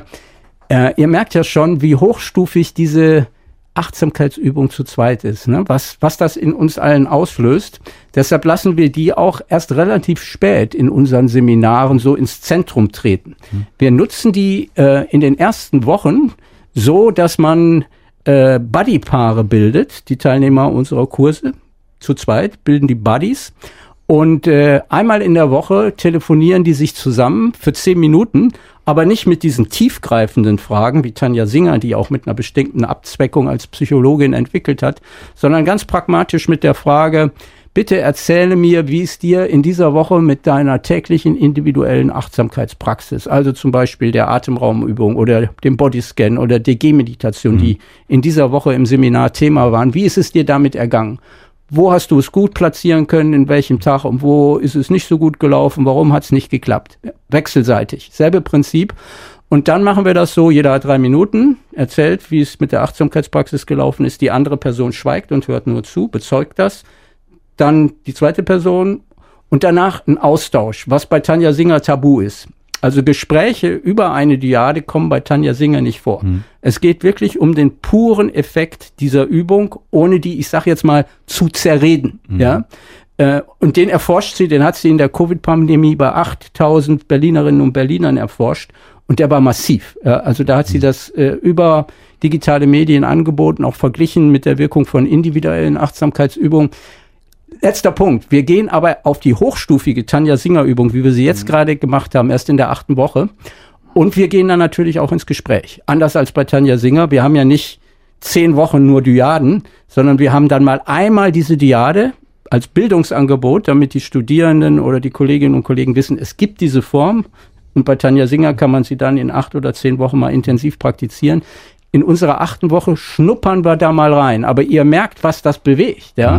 Ihr merkt ja schon, wie hochstufig diese Achtsamkeitsübung zu zweit ist, ne? Was das in uns allen auslöst. Deshalb lassen wir die auch erst relativ spät in unseren Seminaren so ins Zentrum treten. Wir nutzen die in den ersten Wochen so, dass man Buddy-Paare bildet, die Teilnehmer unserer Kurse. Zu zweit bilden die Buddies. Und einmal in der Woche telefonieren die sich zusammen für 10 Minuten, aber nicht mit diesen tiefgreifenden Fragen, wie Tanja Singer, die auch mit einer bestimmten Abzweckung als Psychologin entwickelt hat, sondern ganz pragmatisch mit der Frage, bitte erzähle mir, wie es dir in dieser Woche mit deiner täglichen individuellen Achtsamkeitspraxis, also zum Beispiel der Atemraumübung oder dem Bodyscan oder der Gehmeditation, die in dieser Woche im Seminar Thema waren, wie ist es dir damit ergangen? Wo hast du es gut platzieren können, in welchem Tag und wo ist es nicht so gut gelaufen, warum hat es nicht geklappt? Wechselseitig, selbe Prinzip. Und dann machen wir das so, jeder hat 3 Minuten, erzählt, wie es mit der Achtsamkeitspraxis gelaufen ist, die andere Person schweigt und hört nur zu, bezeugt das. Dann die zweite Person und danach ein Austausch, was bei Tanja Singer tabu ist. Also Gespräche über eine Dyade kommen bei Tanja Singer nicht vor. Es geht wirklich um den puren Effekt dieser Übung, ohne die, ich sage jetzt mal, zu zerreden. Ja? Und den erforscht sie, den hat sie in der Covid-Pandemie bei 8.000 Berlinerinnen und Berlinern erforscht. Und der war massiv. Also da hat sie das über digitale Medien angeboten, auch verglichen mit der Wirkung von individuellen Achtsamkeitsübungen. Letzter Punkt. Wir gehen aber auf die hochstufige Tanja-Singer-Übung, wie wir sie jetzt gerade gemacht haben, erst in der 8. Woche. Und wir gehen dann natürlich auch ins Gespräch. Anders als bei Tanja Singer. Wir haben ja nicht 10 Wochen nur Dyaden, sondern wir haben dann mal einmal diese Dyade als Bildungsangebot, damit die Studierenden oder die Kolleginnen und Kollegen wissen, es gibt diese Form. Und bei Tanja Singer kann man sie dann in 8 oder 10 Wochen mal intensiv praktizieren. In unserer 8. Woche schnuppern wir da mal rein. Aber ihr merkt, was das bewegt, ja.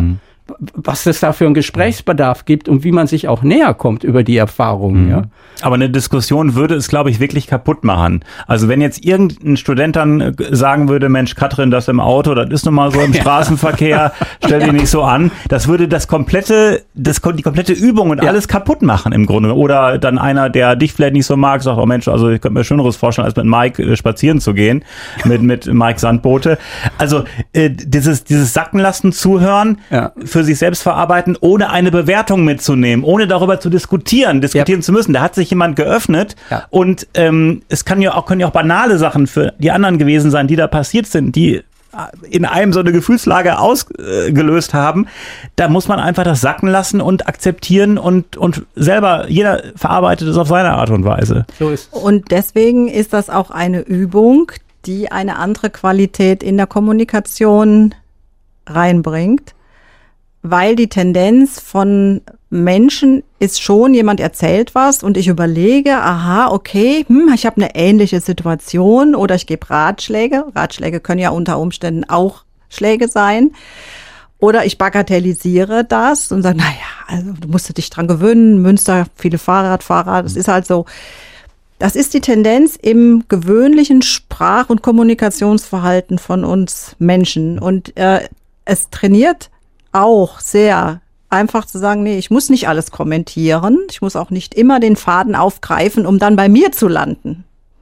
was es da für einen Gesprächsbedarf gibt und wie man sich auch näher kommt über die Erfahrungen. Ja. Aber eine Diskussion würde es, glaube ich, wirklich kaputt machen. Also wenn jetzt irgendein Student dann sagen würde, Mensch, Katrin, das im Auto, das ist nun mal so im Straßenverkehr, stell dich nicht so an, das würde die komplette Übung und alles kaputt machen im Grunde. Oder dann einer, der dich vielleicht nicht so mag, sagt, oh Mensch, also ich könnte mir Schöneres vorstellen, als mit Mike spazieren zu gehen, mit Mike Sandbote. Also dieses Sackenlassen, Zuhören, für sich selbst verarbeiten, ohne eine Bewertung mitzunehmen, ohne darüber zu diskutieren zu müssen. Da hat sich jemand geöffnet und es können ja auch banale Sachen für die anderen gewesen sein, die da passiert sind, die in einem so eine Gefühlslage ausgelöst haben. Da muss man einfach das sacken lassen und akzeptieren und selber, jeder verarbeitet es auf seine Art und Weise. So ist es. Und deswegen ist das auch eine Übung, die eine andere Qualität in der Kommunikation reinbringt, weil die Tendenz von Menschen ist schon, jemand erzählt was und ich überlege, aha, okay, ich habe eine ähnliche Situation oder ich gebe Ratschläge. Ratschläge können ja unter Umständen auch Schläge sein. Oder ich bagatellisiere das und sage, also du musst dich dran gewöhnen, Münster, viele Fahrradfahrer, das ist halt so. Das ist die Tendenz im gewöhnlichen Sprach- und Kommunikationsverhalten von uns Menschen. Und es trainiert auch sehr, einfach zu sagen, nee, ich muss nicht alles kommentieren. Ich muss auch nicht immer den Faden aufgreifen, um dann bei mir zu landen.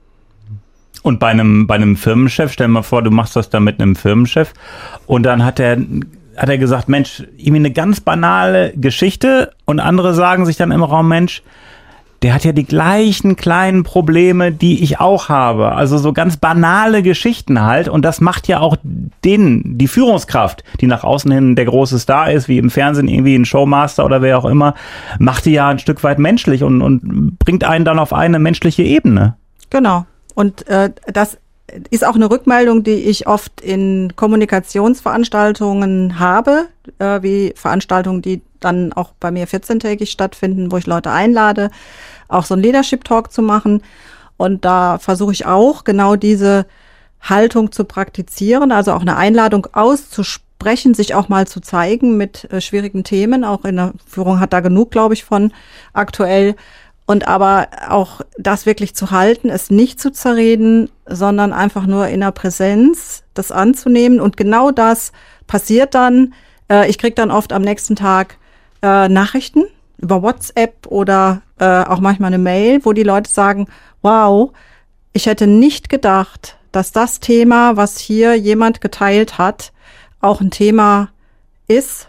Und bei einem Firmenchef, stell dir mal vor, du machst das dann mit einem Firmenchef und dann hat er gesagt, Mensch, irgendwie eine ganz banale Geschichte und andere sagen sich dann im Raum, Mensch, der hat ja die gleichen kleinen Probleme, die ich auch habe. Also so ganz banale Geschichten halt. Und das macht ja auch die Führungskraft, die nach außen hin der große Star ist, wie im Fernsehen irgendwie ein Showmaster oder wer auch immer, macht die ja ein Stück weit menschlich und bringt einen dann auf eine menschliche Ebene. Genau. Und das ist auch eine Rückmeldung, die ich oft in Kommunikationsveranstaltungen habe, wie Veranstaltungen, die dann auch bei mir 14-tägig stattfinden, wo ich Leute einlade, auch so einen Leadership-Talk zu machen. Und da versuche ich auch genau diese Haltung zu praktizieren, also auch eine Einladung auszusprechen, sich auch mal zu zeigen mit schwierigen Themen. Auch in der Führung hat da genug, glaube ich, von aktuell. Und aber auch das wirklich zu halten, es nicht zu zerreden, sondern einfach nur in der Präsenz das anzunehmen. Und genau das passiert dann. Ich kriege dann oft am nächsten Tag Nachrichten über WhatsApp oder auch manchmal eine Mail, wo die Leute sagen, wow, ich hätte nicht gedacht, dass das Thema, was hier jemand geteilt hat, auch ein Thema ist,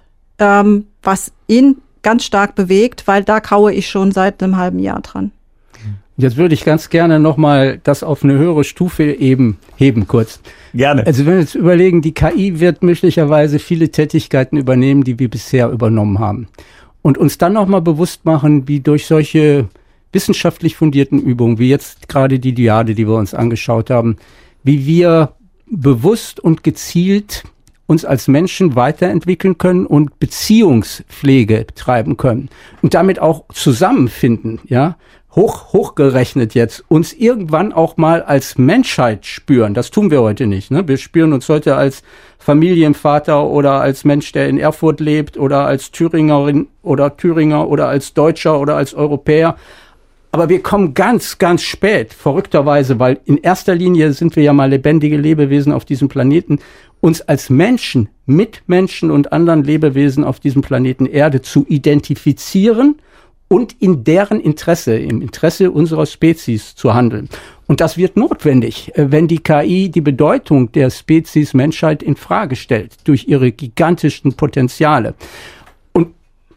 was ihn ganz stark bewegt, weil da kaue ich schon seit einem halben Jahr dran. Jetzt würde ich ganz gerne nochmal das auf eine höhere Stufe heben kurz. Gerne. Also wenn wir jetzt überlegen, die KI wird möglicherweise viele Tätigkeiten übernehmen, die wir bisher übernommen haben. Und uns dann nochmal bewusst machen, wie durch solche wissenschaftlich fundierten Übungen, wie jetzt gerade die Dyade, die wir uns angeschaut haben, wie wir bewusst und gezielt uns als Menschen weiterentwickeln können und Beziehungspflege betreiben können und damit auch zusammenfinden, ja, hochgerechnet jetzt, uns irgendwann auch mal als Menschheit spüren. Das tun wir heute nicht, ne? Wir spüren uns heute als Familienvater oder als Mensch, der in Erfurt lebt oder als Thüringerin oder Thüringer oder als Deutscher oder als Europäer. Aber wir kommen ganz, ganz spät, verrückterweise, weil in erster Linie sind wir ja mal lebendige Lebewesen auf diesem Planeten, uns als Menschen, Mitmenschen und anderen Lebewesen auf diesem Planeten Erde zu identifizieren und in deren Interesse, im Interesse unserer Spezies zu handeln. Und das wird notwendig, wenn die KI die Bedeutung der Spezies Menschheit in Frage stellt, durch ihre gigantischen Potenziale. Und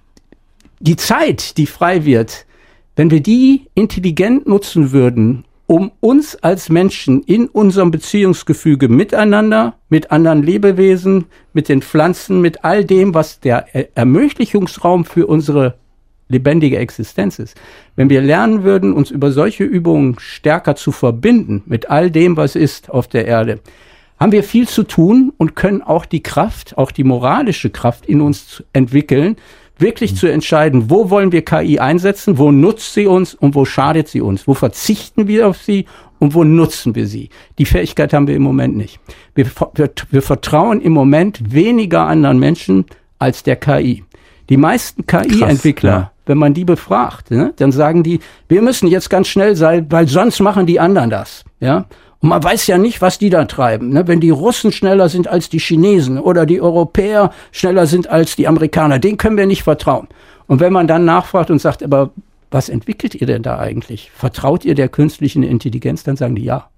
die Zeit, die frei wird, wenn wir die intelligent nutzen würden, um uns als Menschen in unserem Beziehungsgefüge miteinander, mit anderen Lebewesen, mit den Pflanzen, mit all dem, was der Ermöglichungsraum für unsere lebendige Existenz ist. Wenn wir lernen würden, uns über solche Übungen stärker zu verbinden mit all dem, was ist auf der Erde, haben wir viel zu tun und können auch die Kraft, auch die moralische Kraft in uns entwickeln, wirklich zu entscheiden, wo wollen wir KI einsetzen, wo nutzt sie uns und wo schadet sie uns, wo verzichten wir auf sie und wo nutzen wir sie. Die Fähigkeit haben wir im Moment nicht. Wir vertrauen im Moment weniger anderen Menschen als der KI. Die meisten KI-Entwickler, wenn man die befragt, ne, dann sagen die, wir müssen jetzt ganz schnell sein, weil sonst machen die anderen das. Ja? Und man weiß ja nicht, was die da treiben. Ne? Wenn die Russen schneller sind als die Chinesen oder die Europäer schneller sind als die Amerikaner, denen können wir nicht vertrauen. Und wenn man dann nachfragt und sagt, aber was entwickelt ihr denn da eigentlich? Vertraut ihr der künstlichen Intelligenz? Dann sagen die ja.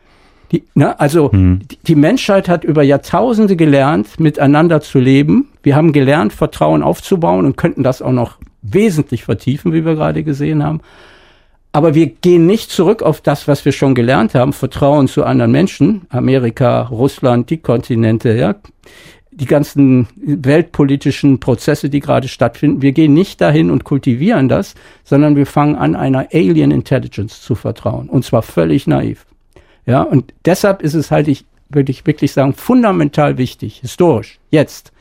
Die Menschheit hat über Jahrtausende gelernt, miteinander zu leben. Wir haben gelernt, Vertrauen aufzubauen und könnten das auch noch wesentlich vertiefen, wie wir gerade gesehen haben. Aber wir gehen nicht zurück auf das, was wir schon gelernt haben, Vertrauen zu anderen Menschen, Amerika, Russland, die Kontinente, ja, die ganzen weltpolitischen Prozesse, die gerade stattfinden. Wir gehen nicht dahin und kultivieren das, sondern wir fangen an, einer Alien Intelligence zu vertrauen. Und zwar völlig naiv. Ja, und deshalb ist es halt, würde ich wirklich sagen, fundamental wichtig, historisch, jetzt,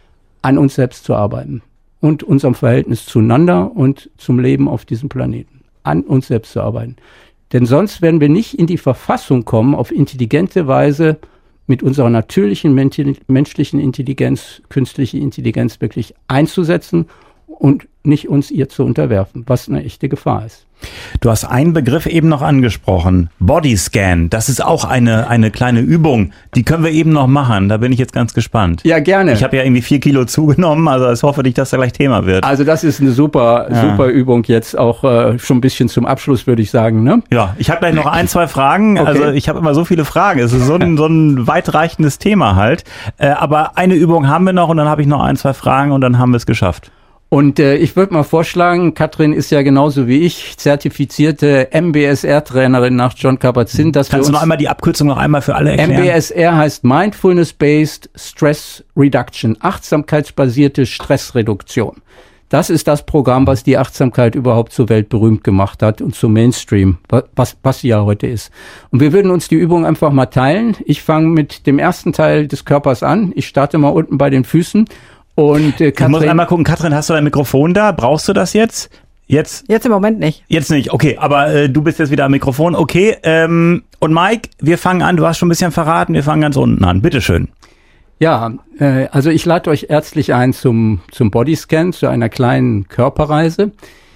an uns selbst zu arbeiten und unserem Verhältnis zueinander und zum Leben auf diesem Planeten. An uns selbst zu arbeiten. Denn sonst werden wir nicht in die Verfassung kommen, auf intelligente Weise mit unserer natürlichen menschlichen Intelligenz, künstliche Intelligenz wirklich einzusetzen und nicht uns ihr zu unterwerfen, was eine echte Gefahr ist. Du hast einen Begriff eben noch angesprochen, Bodyscan. Das ist auch eine kleine Übung, die können wir eben noch machen. Da bin ich jetzt ganz gespannt. Ja, gerne. Ich habe ja irgendwie 4 Kilo zugenommen, also ich hoffe nicht, dass da gleich Thema wird. Also das ist eine super Übung jetzt auch schon ein bisschen zum Abschluss, würde ich sagen. Ne? Ja, ich habe gleich noch 1, 2 Fragen. Okay. Also ich habe immer so viele Fragen. Es ist so ein weitreichendes Thema halt. Aber eine Übung haben wir noch und dann habe ich noch 1, 2 Fragen und dann haben wir es geschafft. Und ich würde mal vorschlagen, Katrin ist ja genauso wie ich zertifizierte MBSR-Trainerin nach Jon Kabat-Zinn. Kannst du noch einmal die Abkürzung noch einmal für alle erklären? MBSR heißt Mindfulness-Based Stress Reduction, achtsamkeitsbasierte Stressreduktion. Das ist das Programm, was die Achtsamkeit überhaupt zur Welt berühmt gemacht hat und zum Mainstream, was sie ja heute ist. Und wir würden uns die Übung einfach mal teilen. Ich fange mit dem ersten Teil des Körpers an. Ich starte mal unten bei den Füßen. Und Katrin, ich muss einmal gucken, Katrin, hast du dein Mikrofon da? Brauchst du das jetzt? Jetzt im Moment nicht. Jetzt nicht, okay, aber du bist jetzt wieder am Mikrofon, okay. Und Mike, wir fangen an, du hast schon ein bisschen verraten, wir fangen ganz unten an, bitteschön. Ja, also ich lade euch herzlich ein zum Bodyscan, zu einer kleinen Körperreise.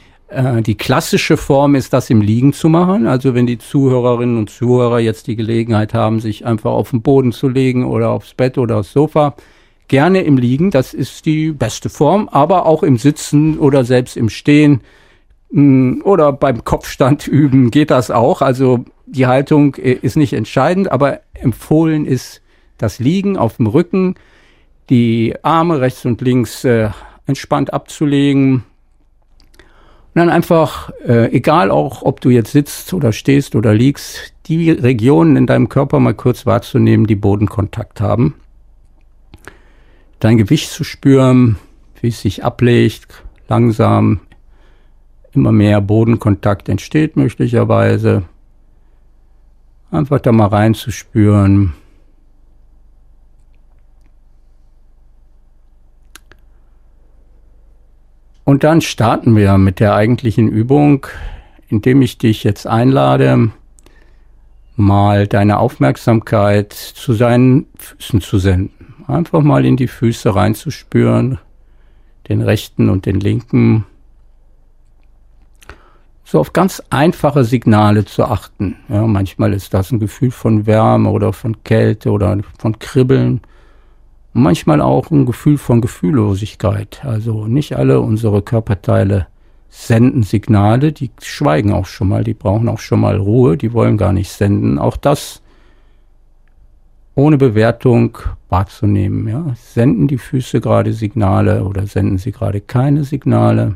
Die klassische Form ist, das im Liegen zu machen. Also wenn die Zuhörerinnen und Zuhörer jetzt die Gelegenheit haben, sich einfach auf den Boden zu legen oder aufs Bett oder aufs Sofa, gerne im Liegen, das ist die beste Form, aber auch im Sitzen oder selbst im Stehen oder beim Kopfstand üben geht das auch. Also die Haltung ist nicht entscheidend, aber empfohlen ist das Liegen auf dem Rücken, die Arme rechts und links entspannt abzulegen. Und dann einfach, egal auch, ob du jetzt sitzt oder stehst oder liegst, die Regionen in deinem Körper mal kurz wahrzunehmen, die Bodenkontakt haben. Dein Gewicht zu spüren, wie es sich ablegt, langsam immer mehr Bodenkontakt entsteht möglicherweise. Einfach da mal reinzuspüren. Und dann starten wir mit der eigentlichen Übung, indem ich dich jetzt einlade, mal deine Aufmerksamkeit zu deinen Füßen zu senden. Einfach mal in die Füße reinzuspüren, den rechten und den linken. So auf ganz einfache Signale zu achten. Ja, manchmal ist das ein Gefühl von Wärme oder von Kälte oder von Kribbeln. Und manchmal auch ein Gefühl von Gefühllosigkeit. Also nicht alle unsere Körperteile senden Signale, die schweigen auch schon mal, die brauchen auch schon mal Ruhe, die wollen gar nicht senden. Auch das ohne Bewertung wahrzunehmen. Ja. Senden die Füße gerade Signale oder senden sie gerade keine Signale?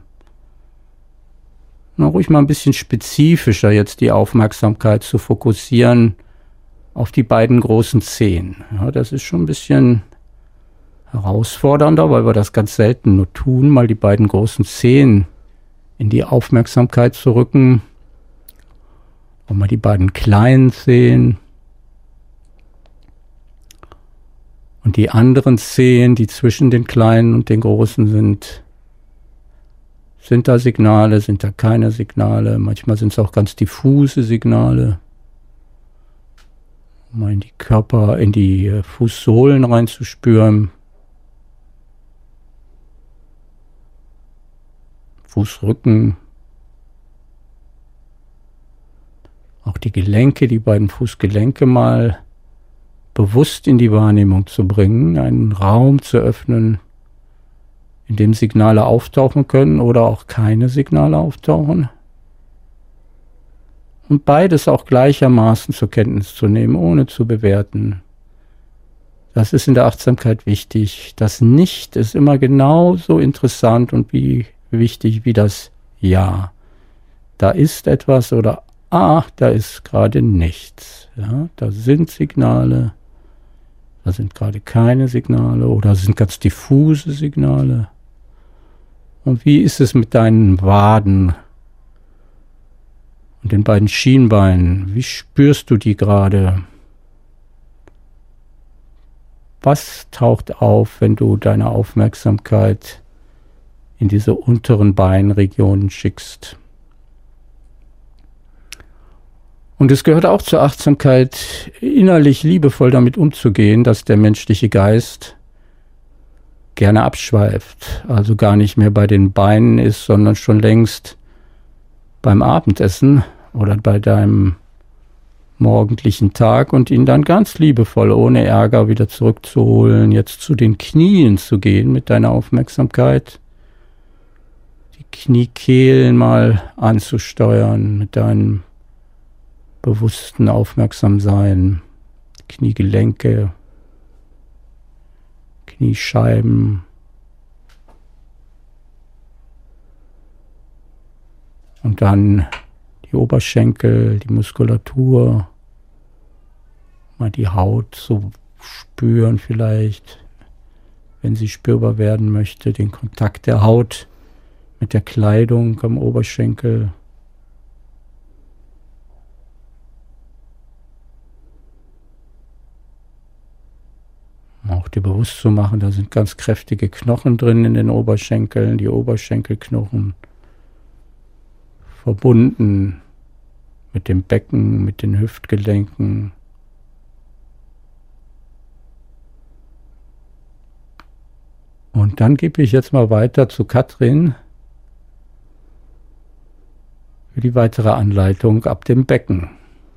Na, ruhig mal ein bisschen spezifischer jetzt die Aufmerksamkeit zu fokussieren auf die beiden großen Zehen. Ja, das ist schon ein bisschen herausfordernder, weil wir das ganz selten nur tun, mal die beiden großen Zehen in die Aufmerksamkeit zu rücken. Und mal die beiden kleinen Zehen. Und die anderen Zehen, die zwischen den kleinen und den großen sind da Signale, sind da keine Signale? Manchmal sind es auch ganz diffuse Signale. Mal in die Fußsohlen reinzuspüren. Fußrücken, auch die Gelenke, die beiden Fußgelenke mal bewusst in die Wahrnehmung zu bringen, einen Raum zu öffnen, in dem Signale auftauchen können oder auch keine Signale auftauchen. Und beides auch gleichermaßen zur Kenntnis zu nehmen, ohne zu bewerten. Das ist in der Achtsamkeit wichtig. Das Nicht ist immer genauso interessant und wie wichtig wie das Ja. Da ist etwas oder da ist gerade nichts. Ja, da sind Signale, da sind gerade keine Signale oder sind ganz diffuse Signale. Und wie ist es mit deinen Waden und den beiden Schienbeinen? Wie spürst du die gerade? Was taucht auf, wenn du deine Aufmerksamkeit in diese unteren Beinregionen schickst? Und es gehört auch zur Achtsamkeit, innerlich liebevoll damit umzugehen, dass der menschliche Geist gerne abschweift, also gar nicht mehr bei den Beinen ist, sondern schon längst beim Abendessen oder bei deinem morgendlichen Tag und ihn dann ganz liebevoll, ohne Ärger wieder zurückzuholen, jetzt zu den Knien zu gehen mit deiner Aufmerksamkeit, die Kniekehlen mal anzusteuern mit deinem bewussten Aufmerksamsein, Kniegelenke, Kniescheiben und dann die Oberschenkel, die Muskulatur, mal die Haut so spüren vielleicht, wenn sie spürbar werden möchte, den Kontakt der Haut mit der Kleidung am Oberschenkel. Auch dir bewusst zu machen, da sind ganz kräftige Knochen drin in den Oberschenkeln, die Oberschenkelknochen verbunden mit dem Becken, mit den Hüftgelenken. Und dann gebe ich jetzt mal weiter zu Katrin für die weitere Anleitung ab dem Becken.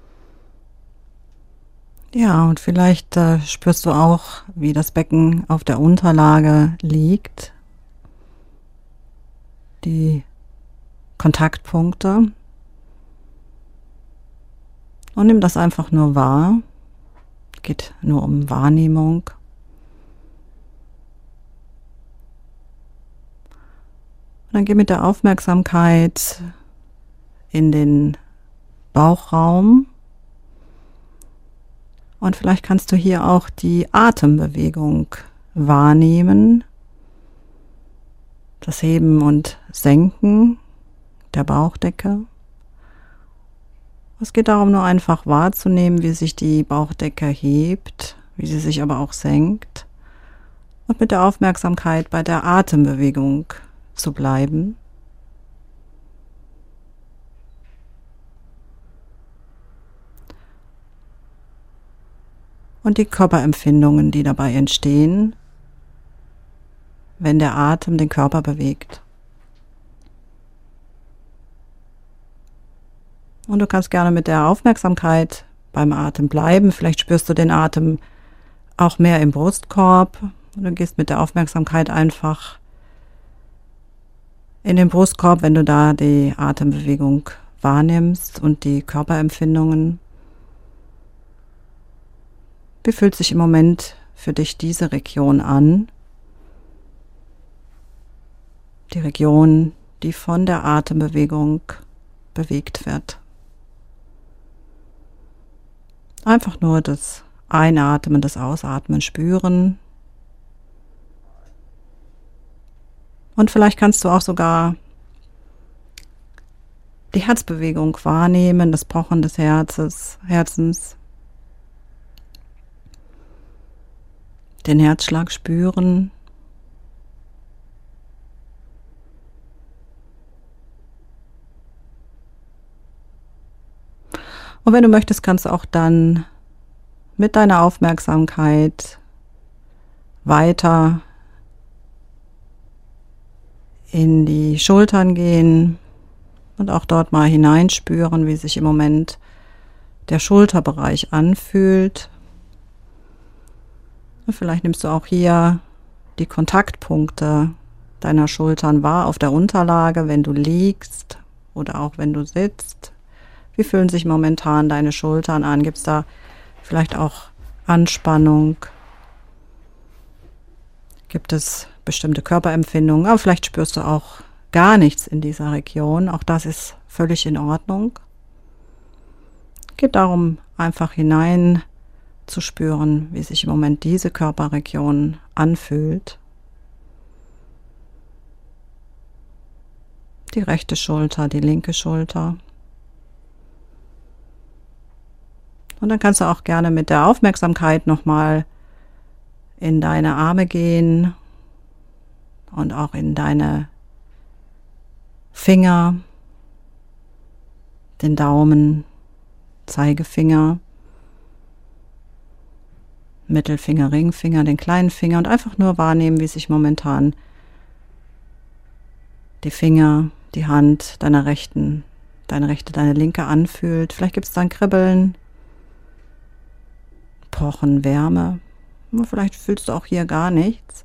Ja, und vielleicht spürst du auch, wie das Becken auf der Unterlage liegt. Die Kontaktpunkte. Und nimm das einfach nur wahr. Es geht nur um Wahrnehmung. Und dann geh mit der Aufmerksamkeit in den Bauchraum. Und vielleicht kannst du hier auch die Atembewegung wahrnehmen. Das Heben und Senken der Bauchdecke. Es geht darum, nur einfach wahrzunehmen, wie sich die Bauchdecke hebt, wie sie sich aber auch senkt. Und mit der Aufmerksamkeit bei der Atembewegung zu bleiben. Und die Körperempfindungen, die dabei entstehen, wenn der Atem den Körper bewegt. Und du kannst gerne mit der Aufmerksamkeit beim Atem bleiben. Vielleicht spürst du den Atem auch mehr im Brustkorb. Und du gehst mit der Aufmerksamkeit einfach in den Brustkorb, wenn du da die Atembewegung wahrnimmst und die Körperempfindungen. Wie fühlt sich im Moment für dich diese Region an? Die Region, die von der Atembewegung bewegt wird. Einfach nur das Einatmen, das Ausatmen spüren. Und vielleicht kannst du auch sogar die Herzbewegung wahrnehmen, das Pochen des Herzens, den Herzschlag spüren. Und wenn du möchtest, kannst du auch dann mit deiner Aufmerksamkeit weiter in die Schultern gehen und auch dort mal hineinspüren, wie sich im Moment der Schulterbereich anfühlt. Und vielleicht nimmst du auch hier die Kontaktpunkte deiner Schultern wahr auf der Unterlage, wenn du liegst oder auch wenn du sitzt. Wie fühlen sich momentan deine Schultern an? Gibt es da vielleicht auch Anspannung? Gibt es bestimmte Körperempfindungen? Aber vielleicht spürst du auch gar nichts in dieser Region. Auch das ist völlig in Ordnung. Geht darum, einfach hinein zu spüren, wie sich im Moment diese Körperregion anfühlt. Die rechte Schulter, die linke Schulter. Und dann kannst du auch gerne mit der Aufmerksamkeit nochmal in deine Arme gehen und auch in deine Finger, den Daumen, Zeigefinger, Mittelfinger, Ringfinger, den kleinen Finger und einfach nur wahrnehmen, wie sich momentan die Finger, die Hand deine rechte, deine linke anfühlt. Vielleicht gibt es da ein Kribbeln, Pochen, Wärme. Vielleicht fühlst du auch hier gar nichts.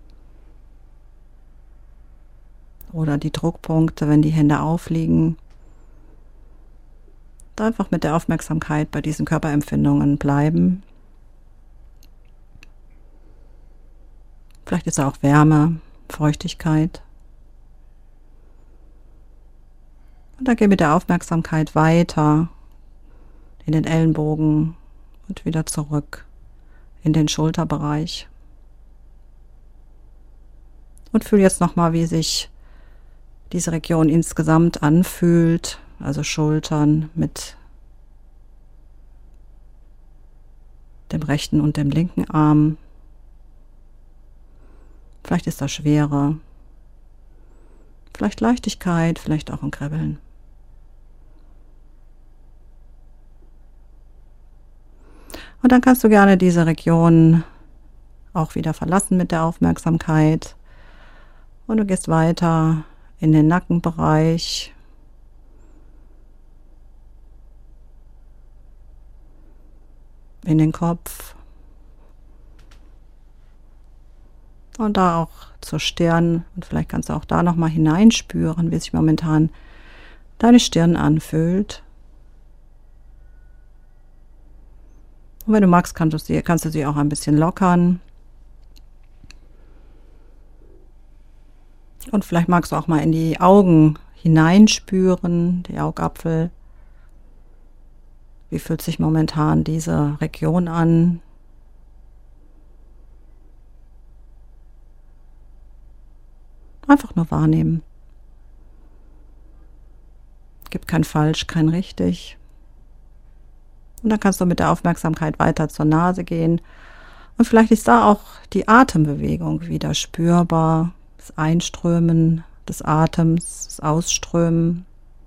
Oder die Druckpunkte, wenn die Hände aufliegen. Da einfach mit der Aufmerksamkeit bei diesen Körperempfindungen bleiben. Vielleicht ist da auch Wärme, Feuchtigkeit. Und dann geh mit der Aufmerksamkeit weiter in den Ellenbogen und wieder zurück in den Schulterbereich. Und fühl jetzt nochmal, wie sich diese Region insgesamt anfühlt, also Schultern mit dem rechten und dem linken Arm. Vielleicht ist da Schwere, vielleicht Leichtigkeit, vielleicht auch ein Kribbeln. Und dann kannst du gerne diese Region auch wieder verlassen mit der Aufmerksamkeit. Und du gehst weiter in den Nackenbereich. In den Kopf. Und da auch zur Stirn. Und vielleicht kannst du auch da nochmal hineinspüren, wie sich momentan deine Stirn anfühlt. Und wenn du magst, kannst du sie auch ein bisschen lockern. Und vielleicht magst du auch mal in die Augen hineinspüren, die Augapfel. Wie fühlt sich momentan diese Region an? Einfach nur wahrnehmen. Gibt kein Falsch, kein Richtig. Und dann kannst du mit der Aufmerksamkeit weiter zur Nase gehen. Und vielleicht ist da auch die Atembewegung wieder spürbar. Das Einströmen des Atems, das Ausströmen.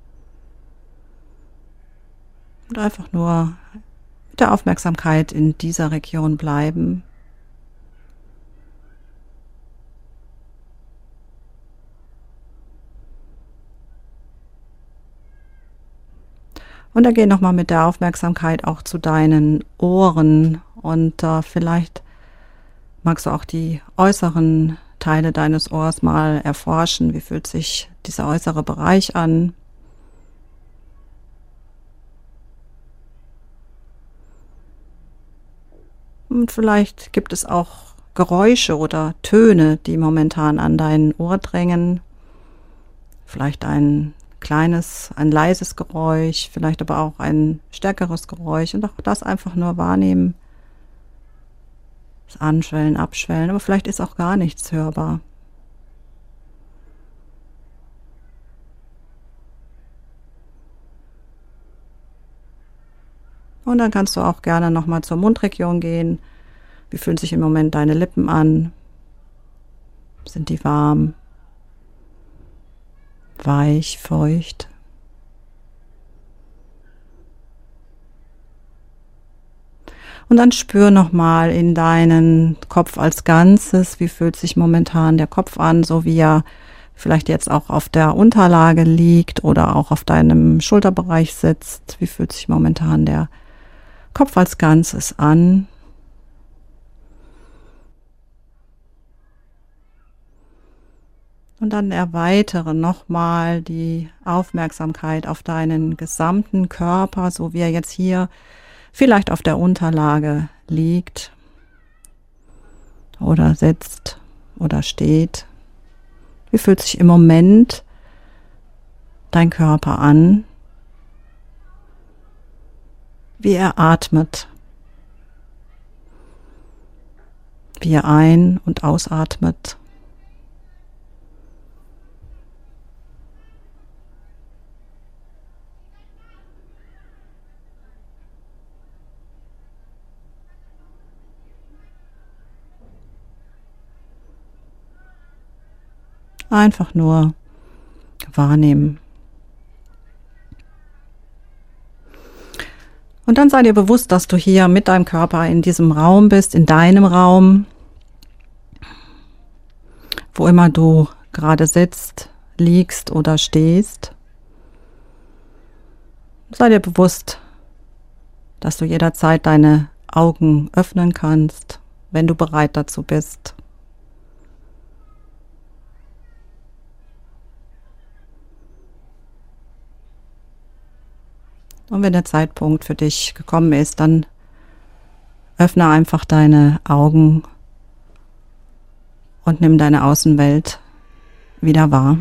Und einfach nur mit der Aufmerksamkeit in dieser Region bleiben. Und dann geh nochmal mit der Aufmerksamkeit auch zu deinen Ohren und vielleicht magst du auch die äußeren Teile deines Ohrs mal erforschen. Wie fühlt sich dieser äußere Bereich an? Und vielleicht gibt es auch Geräusche oder Töne, die momentan an dein Ohr drängen. Vielleicht ein leises Geräusch, vielleicht aber auch ein stärkeres Geräusch und auch das einfach nur wahrnehmen. Das Anschwellen, Abschwellen, aber vielleicht ist auch gar nichts hörbar. Und dann kannst du auch gerne nochmal zur Mundregion gehen. Wie fühlen sich im Moment deine Lippen an? Sind die warm? Weich, feucht. Und dann spür nochmal in deinen Kopf als Ganzes, wie fühlt sich momentan der Kopf an, so wie er vielleicht jetzt auch auf der Unterlage liegt oder auch auf deinem Schulterbereich sitzt. Wie fühlt sich momentan der Kopf als Ganzes an? Und dann erweitere nochmal die Aufmerksamkeit auf deinen gesamten Körper, so wie er jetzt hier vielleicht auf der Unterlage liegt oder sitzt oder steht. Wie fühlt sich im Moment dein Körper an? Wie er atmet, wie er ein- und ausatmet. Einfach nur wahrnehmen. Und dann sei dir bewusst, dass du hier mit deinem Körper in diesem Raum bist, in deinem Raum, wo immer du gerade sitzt, liegst oder stehst. Sei dir bewusst, dass du jederzeit deine Augen öffnen kannst, wenn du bereit dazu bist. Und wenn der Zeitpunkt für dich gekommen ist, dann öffne einfach deine Augen und nimm deine Außenwelt wieder wahr.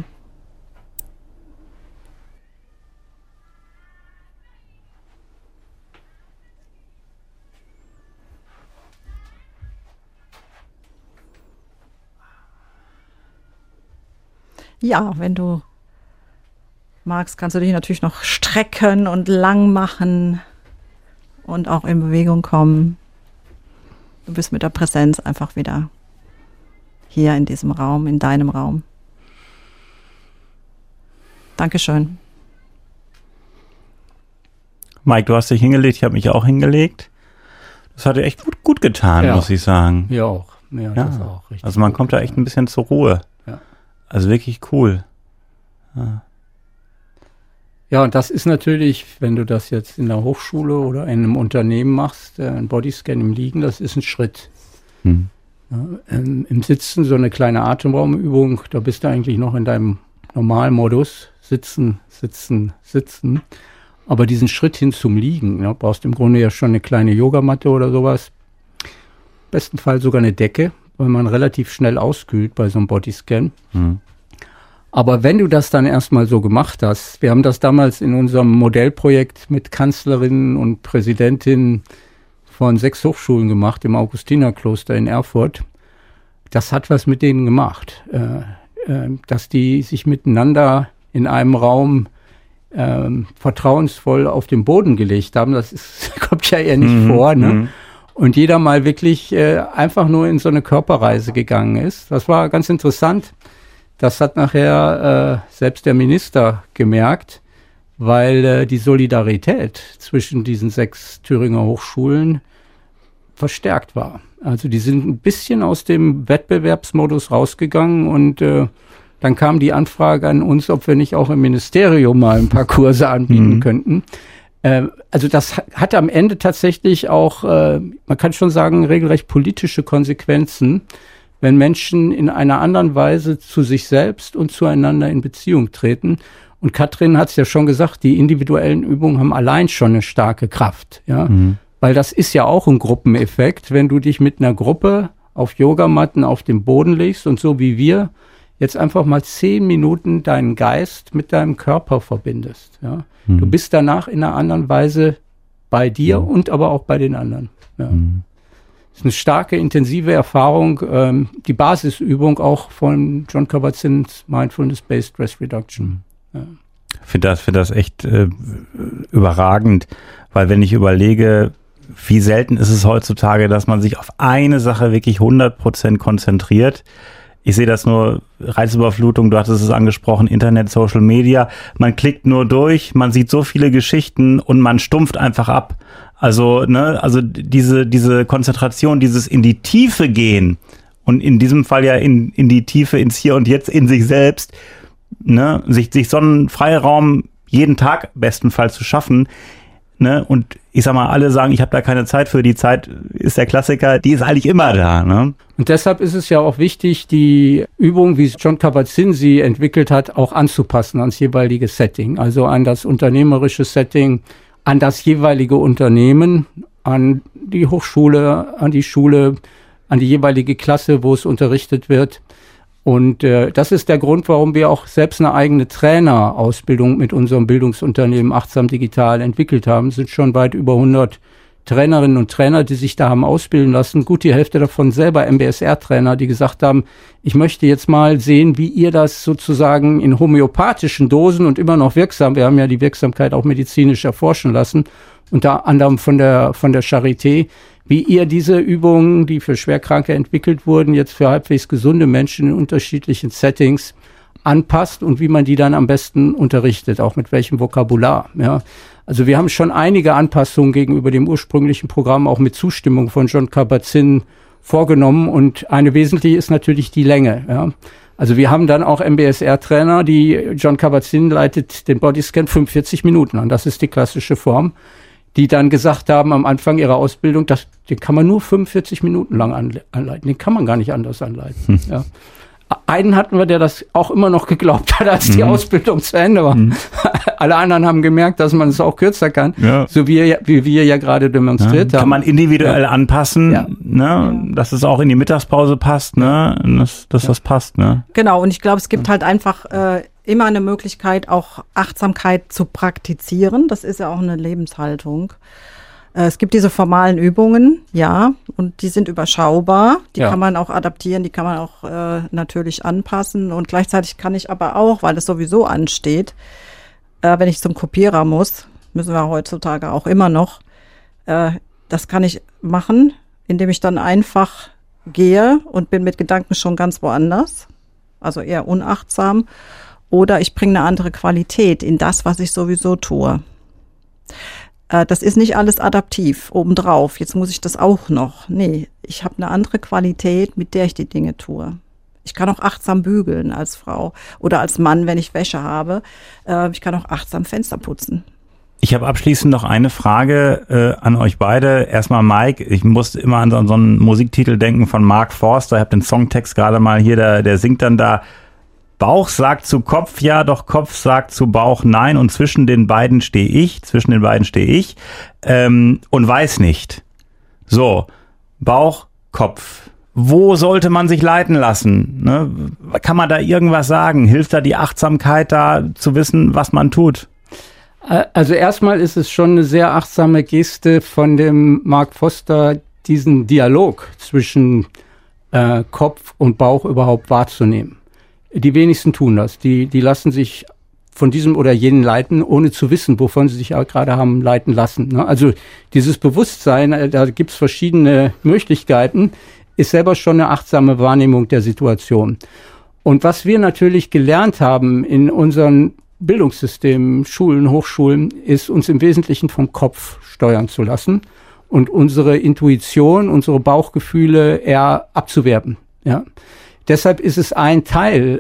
Ja, wenn du magst, kannst du dich natürlich noch strecken und lang machen und auch in Bewegung kommen. Du bist mit der Präsenz einfach wieder hier in diesem Raum, in deinem Raum. Dankeschön. Mike, du hast dich hingelegt, ich habe mich auch hingelegt. Das hat dir echt gut getan, muss ich sagen. Ja, auch. Ja, das auch richtig. Also man kommt da echt ein bisschen zur Ruhe. Ja. Also wirklich cool. Ja. Ja, und das ist natürlich, wenn du das jetzt in der Hochschule oder in einem Unternehmen machst, ein Bodyscan im Liegen, das ist ein Schritt. Ja, im Sitzen so eine kleine Atemraumübung, da bist du eigentlich noch in deinem Normalmodus, sitzen, sitzen, sitzen. Aber diesen Schritt hin zum Liegen, brauchst im Grunde ja schon eine kleine Yogamatte oder sowas. Im besten Fall sogar eine Decke, weil man relativ schnell auskühlt bei so einem Bodyscan. Aber wenn du das dann erstmal so gemacht hast, wir haben das damals in unserem Modellprojekt mit Kanzlerinnen und Präsidentinnen von 6 Hochschulen gemacht, im Augustinerkloster in Erfurt. Das hat was mit denen gemacht, dass die sich miteinander in einem Raum vertrauensvoll auf den Boden gelegt haben. Das kommt ja eher nicht vor, ne? Und jeder mal wirklich einfach nur in so eine Körperreise gegangen ist. Das war ganz interessant. Das hat nachher selbst der Minister gemerkt, weil die Solidarität zwischen diesen 6 Thüringer Hochschulen verstärkt war. Also die sind ein bisschen aus dem Wettbewerbsmodus rausgegangen und dann kam die Anfrage an uns, ob wir nicht auch im Ministerium mal ein paar Kurse anbieten könnten. Also das hat am Ende tatsächlich auch, man kann schon sagen, regelrecht politische Konsequenzen, wenn Menschen in einer anderen Weise zu sich selbst und zueinander in Beziehung treten. Und Katrin hat es ja schon gesagt, die individuellen Übungen haben allein schon eine starke Kraft. Ja? Weil das ist ja auch ein Gruppeneffekt, wenn du dich mit einer Gruppe auf Yogamatten auf den Boden legst und so wie wir jetzt einfach mal 10 Minuten deinen Geist mit deinem Körper verbindest. Ja? Du bist danach in einer anderen Weise bei dir und aber auch bei den anderen. Ja. Das ist eine starke, intensive Erfahrung, die Basisübung auch von John Kabat-Zinn's Mindfulness-Based Stress Reduction. Ja. Ich finde das echt überragend, weil wenn ich überlege, wie selten ist es heutzutage, dass man sich auf eine Sache wirklich 100% konzentriert. Ich sehe das nur, Reizüberflutung, du hattest es angesprochen, Internet, Social Media. Man klickt nur durch, man sieht so viele Geschichten und man stumpft einfach ab. Also, also diese Konzentration, dieses in die Tiefe gehen und in diesem Fall ja in die Tiefe, ins Hier und Jetzt, in sich selbst, ne, sich so einen Freiraum jeden Tag bestenfalls zu schaffen, ne, und ich sag mal, alle sagen, ich habe da keine Zeit für, die Zeit ist der Klassiker, die ist eigentlich immer da, ne? Und deshalb ist es ja auch wichtig, die Übung, wie Jon Kabat-Zinn sie entwickelt hat, auch anzupassen ans jeweilige Setting, also an das unternehmerische Setting, an das jeweilige Unternehmen, an die Hochschule, an die Schule, an die jeweilige Klasse, wo es unterrichtet wird. Und das ist der Grund, warum wir auch selbst eine eigene Trainerausbildung mit unserem Bildungsunternehmen Achtsam Digital entwickelt haben. Es sind schon weit über 100 Trainerinnen und Trainer, die sich da haben ausbilden lassen. Gut, die Hälfte davon selber MBSR-Trainer, die gesagt haben, ich möchte jetzt mal sehen, wie ihr das sozusagen in homöopathischen Dosen und immer noch wirksam, wir haben ja die Wirksamkeit auch medizinisch erforschen lassen, unter anderem von der Charité, wie ihr diese Übungen, die für Schwerkranke entwickelt wurden, jetzt für halbwegs gesunde Menschen in unterschiedlichen Settings anpasst und wie man die dann am besten unterrichtet, auch mit welchem Vokabular. Ja. Also wir haben schon einige Anpassungen gegenüber dem ursprünglichen Programm, auch mit Zustimmung von Jon Kabat-Zinn vorgenommen, und eine wesentliche ist natürlich die Länge. Ja. Also wir haben dann auch MBSR-Trainer, die Jon Kabat-Zinn leitet den Bodyscan 45 Minuten an, das ist die klassische Form, die dann gesagt haben am Anfang ihrer Ausbildung, den kann man nur 45 Minuten lang anleiten, den kann man gar nicht anders anleiten. Ja. Einen hatten wir, der das auch immer noch geglaubt hat, als die Ausbildung zu Ende war. Alle anderen haben gemerkt, dass man es auch kürzer kann, so wie wir ja gerade demonstriert haben. Kann man individuell anpassen, ne? Dass es auch in die Mittagspause passt, ne? Dass das passt. Ne? Genau, und ich glaube, es gibt halt einfach immer eine Möglichkeit, auch Achtsamkeit zu praktizieren. Das ist ja auch eine Lebenshaltung. Es gibt diese formalen Übungen, ja, und die sind überschaubar. Die kann man auch adaptieren, die kann man auch natürlich anpassen. Und gleichzeitig kann ich aber auch, weil es sowieso ansteht, wenn ich zum Kopierer muss, müssen wir heutzutage auch immer noch, das kann ich machen, indem ich dann einfach gehe und bin mit Gedanken schon ganz woanders, also eher unachtsam. Oder ich bringe eine andere Qualität in das, was ich sowieso tue. Das ist nicht alles adaptiv, obendrauf. Jetzt muss ich das auch noch. Nee, ich habe eine andere Qualität, mit der ich die Dinge tue. Ich kann auch achtsam bügeln als Frau oder als Mann, wenn ich Wäsche habe. Ich kann auch achtsam Fenster putzen. Ich habe abschließend noch eine Frage an euch beide. Erstmal Mike, ich musste immer an so einen Musiktitel denken von Mark Forster. Ich habe den Songtext gerade mal hier, der singt dann da: Bauch sagt zu Kopf ja, doch Kopf sagt zu Bauch nein, und zwischen den beiden stehe ich und weiß nicht. So, Bauch, Kopf. Wo sollte man sich leiten lassen? Ne? Kann man da irgendwas sagen? Hilft da die Achtsamkeit, da zu wissen, was man tut? Also erstmal ist es schon eine sehr achtsame Geste von dem Mark Foster, diesen Dialog zwischen Kopf und Bauch überhaupt wahrzunehmen. Die wenigsten tun das. Die lassen sich von diesem oder jenen leiten, ohne zu wissen, wovon sie sich auch gerade haben leiten lassen. Ne? Also dieses Bewusstsein, da gibt's verschiedene Möglichkeiten, ist selber schon eine achtsame Wahrnehmung der Situation. Und was wir natürlich gelernt haben in unseren Bildungssystemen, Schulen, Hochschulen, ist, uns im Wesentlichen vom Kopf steuern zu lassen und unsere Intuition, unsere Bauchgefühle eher abzuwerten. Ja. Deshalb ist es ein Teil,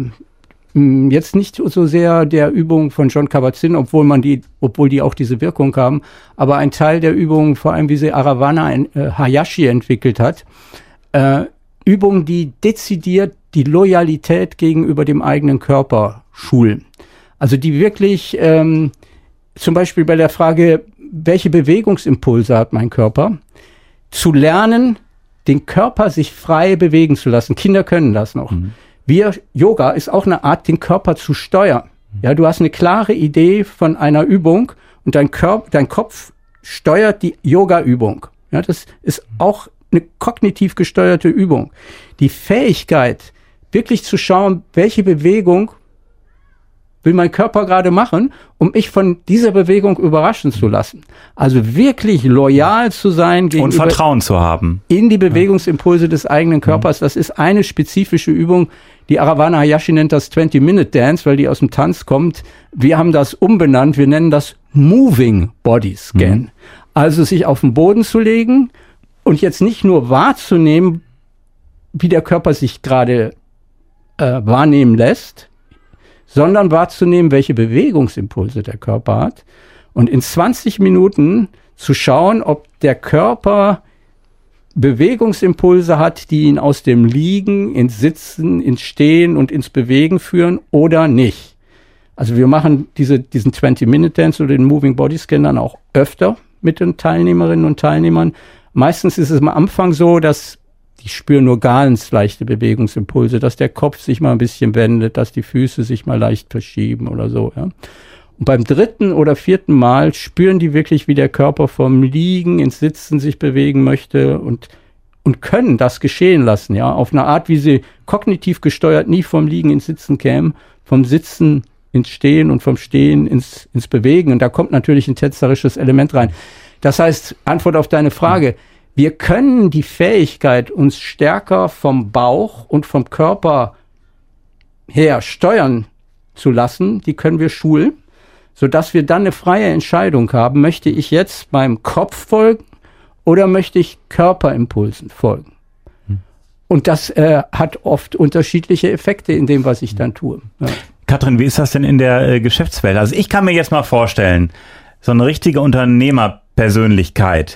jetzt nicht so sehr der Übung von Jon Kabat-Zinn, obwohl die auch diese Wirkung haben, aber ein Teil der Übungen, vor allem wie sie Aravana Hayashi entwickelt hat, Übungen, die dezidiert die Loyalität gegenüber dem eigenen Körper schulen. Also die wirklich, zum Beispiel bei der Frage, welche Bewegungsimpulse hat mein Körper, zu lernen, den Körper sich frei bewegen zu lassen. Kinder können das noch. Yoga ist auch eine Art, den Körper zu steuern. Ja, du hast eine klare Idee von einer Übung und dein Kopf steuert die Yoga-Übung. Ja, das ist auch eine kognitiv gesteuerte Übung. Die Fähigkeit, wirklich zu schauen, welche Bewegung will mein Körper gerade machen, um mich von dieser Bewegung überraschen zu lassen. Also wirklich loyal zu sein gegenüber und Vertrauen zu haben in die Bewegungsimpulse des eigenen Körpers. Das ist eine spezifische Übung. Die Aravana Hayashi nennt das 20-Minute Dance, weil die aus dem Tanz kommt. Wir haben das umbenannt. Wir nennen das Moving Body Scan. Also sich auf den Boden zu legen und jetzt nicht nur wahrzunehmen, wie der Körper sich gerade wahrnehmen lässt, sondern wahrzunehmen, welche Bewegungsimpulse der Körper hat. Und in 20 Minuten zu schauen, ob der Körper Bewegungsimpulse hat, die ihn aus dem Liegen ins Sitzen, ins Stehen und ins Bewegen führen oder nicht. Also wir machen diesen 20-Minute-Dance oder den Moving Body Scan dann auch öfter mit den Teilnehmerinnen und Teilnehmern. Meistens ist es am Anfang so, dass die spüren nur ganz leichte Bewegungsimpulse, dass der Kopf sich mal ein bisschen wendet, dass die Füße sich mal leicht verschieben oder so. Ja. Und beim 3. oder 4. Mal spüren die wirklich, wie der Körper vom Liegen ins Sitzen sich bewegen möchte und können das geschehen lassen, ja, auf eine Art, wie sie kognitiv gesteuert nie vom Liegen ins Sitzen kämen, vom Sitzen ins Stehen und vom Stehen ins Bewegen. Und da kommt natürlich ein tänzerisches Element rein. Das heißt, Antwort auf deine Frage, wir können die Fähigkeit, uns stärker vom Bauch und vom Körper her steuern zu lassen, die können wir schulen, sodass wir dann eine freie Entscheidung haben, möchte ich jetzt meinem Kopf folgen oder möchte ich Körperimpulsen folgen? Und das hat oft unterschiedliche Effekte in dem, was ich dann tue. Ja. Katrin, wie ist das denn in der Geschäftswelt? Also ich kann mir jetzt mal vorstellen, so eine richtige Unternehmerpersönlichkeit,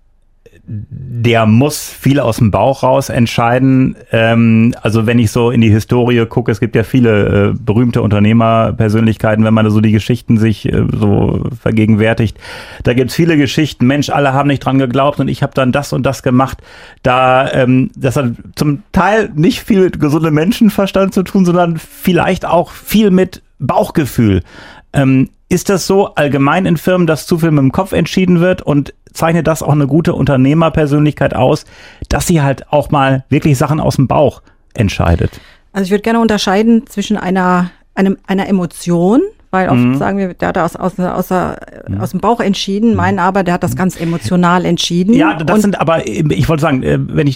der muss viel aus dem Bauch raus entscheiden. Also wenn ich so in die Historie gucke, es gibt ja viele berühmte Unternehmerpersönlichkeiten, wenn man da so die Geschichten sich so vergegenwärtigt. Da gibt's viele Geschichten. Mensch, alle haben nicht dran geglaubt und ich habe dann das und das gemacht. Das hat zum Teil nicht viel mit gesundem Menschenverstand zu tun, sondern vielleicht auch viel mit Bauchgefühl. Ist das so allgemein in Firmen, dass zu viel mit dem Kopf entschieden wird und zeichnet das auch eine gute Unternehmerpersönlichkeit aus, dass sie halt auch mal wirklich Sachen aus dem Bauch entscheidet? Also ich würde gerne unterscheiden zwischen einer Emotion, weil oft sagen wir, der hat aus dem Bauch entschieden, meinen aber, der hat das ganz emotional entschieden. Ja, das sind aber, ich wollte sagen,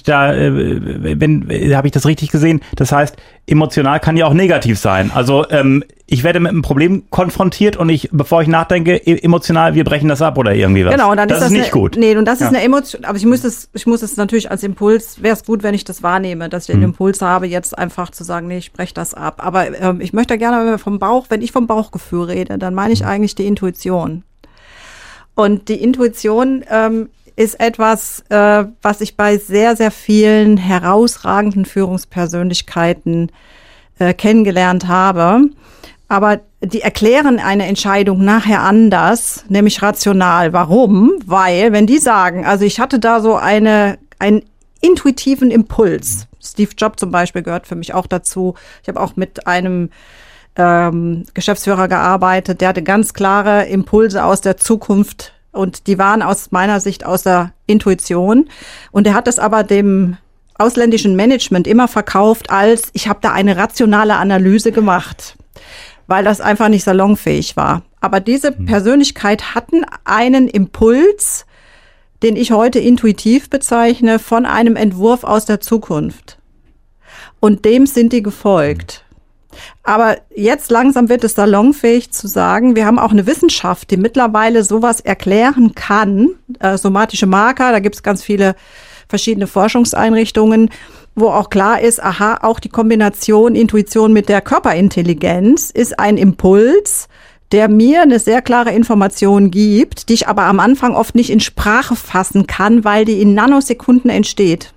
habe ich das richtig gesehen? Das heißt, emotional kann ja auch negativ sein. Also ich werde mit einem Problem konfrontiert und bevor ich nachdenke, emotional, wir brechen das ab oder irgendwie was. Genau, und dann das ist nicht gut. Nee, und das ist eine Emotion, aber ich muss es natürlich als Impuls, wäre es gut, wenn ich das wahrnehme, dass ich den Impuls habe, jetzt einfach zu sagen, nee, ich breche das ab. Aber ich möchte gerne wenn ich vom Bauchgefühl rede, dann meine ich eigentlich die Intuition. Und die Intuition ist etwas, was ich bei sehr, sehr vielen herausragenden Führungspersönlichkeiten kennengelernt habe. Aber die erklären eine Entscheidung nachher anders, nämlich rational. Warum? Weil, wenn die sagen, also ich hatte da so einen intuitiven Impuls. Steve Jobs zum Beispiel gehört für mich auch dazu. Ich habe auch mit einem Geschäftsführer gearbeitet, der hatte ganz klare Impulse aus der Zukunft und die waren aus meiner Sicht aus der Intuition. Und er hat das aber dem ausländischen Management immer verkauft als, ich habe da eine rationale Analyse gemacht, weil das einfach nicht salonfähig war. Aber diese Persönlichkeit hatten einen Impuls, den ich heute intuitiv bezeichne, von einem Entwurf aus der Zukunft. Und dem sind die gefolgt. Aber jetzt langsam wird es salonfähig zu sagen, wir haben auch eine Wissenschaft, die mittlerweile sowas erklären kann, somatische Marker, da gibt es ganz viele verschiedene Forschungseinrichtungen, wo auch klar ist, aha, auch die Kombination Intuition mit der Körperintelligenz ist ein Impuls, der mir eine sehr klare Information gibt, die ich aber am Anfang oft nicht in Sprache fassen kann, weil die in Nanosekunden entsteht.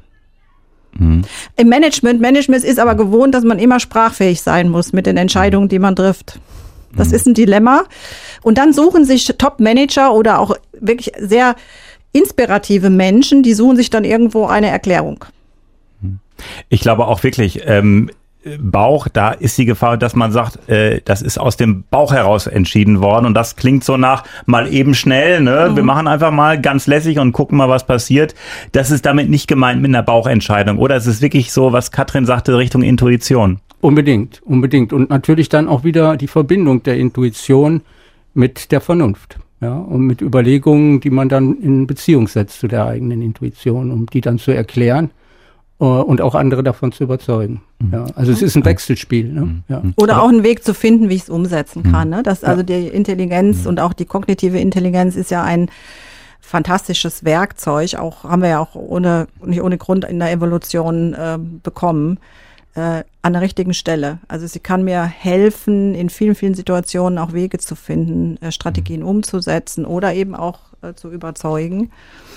Im Management ist aber gewohnt, dass man immer sprachfähig sein muss mit den Entscheidungen, die man trifft. Das ist ein Dilemma. Und dann suchen sich Top-Manager oder auch wirklich sehr inspirative Menschen, die suchen sich dann irgendwo eine Erklärung. Ich glaube auch wirklich, Bauch, da ist die Gefahr, dass man sagt, das ist aus dem Bauch heraus entschieden worden und das klingt so nach mal eben schnell, ne? Wir machen einfach mal ganz lässig und gucken mal, was passiert. Das ist damit nicht gemeint mit einer Bauchentscheidung, oder? Es ist wirklich so, was Katrin sagte, Richtung Intuition. Unbedingt. Und natürlich dann auch wieder die Verbindung der Intuition mit der Vernunft. Ja, und mit Überlegungen, die man dann in Beziehung setzt zu der eigenen Intuition, um die dann zu erklären. Und auch andere davon zu überzeugen. Ja, also es ist ein Wechselspiel. Ne? Ja. Oder auch einen Weg zu finden, wie ich es umsetzen kann. Ne? Also die Intelligenz und auch die kognitive Intelligenz ist ja ein fantastisches Werkzeug, auch haben wir ja auch nicht ohne Grund in der Evolution bekommen, an der richtigen Stelle. Also sie kann mir helfen, in vielen, vielen Situationen auch Wege zu finden, Strategien umzusetzen oder eben auch zu überzeugen.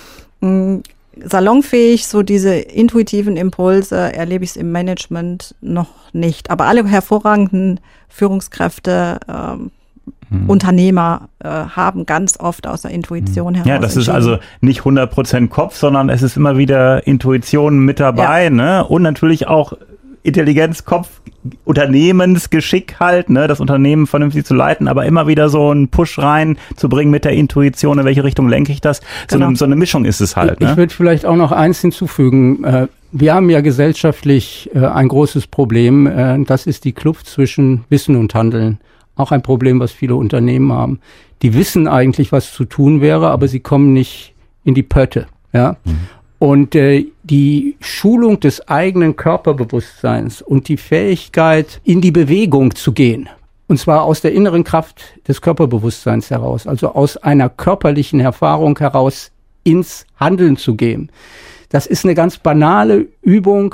Salonfähig, so diese intuitiven Impulse erlebe ich es im Management noch nicht. Aber alle hervorragenden Führungskräfte, Unternehmer haben ganz oft aus der Intuition heraus. Ja, das ist also nicht 100% Kopf, sondern es ist immer wieder Intuition mit dabei, ne? Und natürlich auch Intelligenz, Kopf, Unternehmensgeschick halt, ne, das Unternehmen vernünftig zu leiten, aber immer wieder so einen Push rein zu bringen mit der Intuition, in welche Richtung lenke ich das. Genau. So eine Mischung ist es halt. Ne? Ich würde vielleicht auch noch eins hinzufügen. Wir haben ja gesellschaftlich ein großes Problem. Das ist die Kluft zwischen Wissen und Handeln. Auch ein Problem, was viele Unternehmen haben. Die wissen eigentlich, was zu tun wäre, aber sie kommen nicht in die Pötte. Ja. Und die Schulung des eigenen Körperbewusstseins und die Fähigkeit, in die Bewegung zu gehen, und zwar aus der inneren Kraft des Körperbewusstseins heraus, also aus einer körperlichen Erfahrung heraus ins Handeln zu gehen. Das ist eine ganz banale Übung,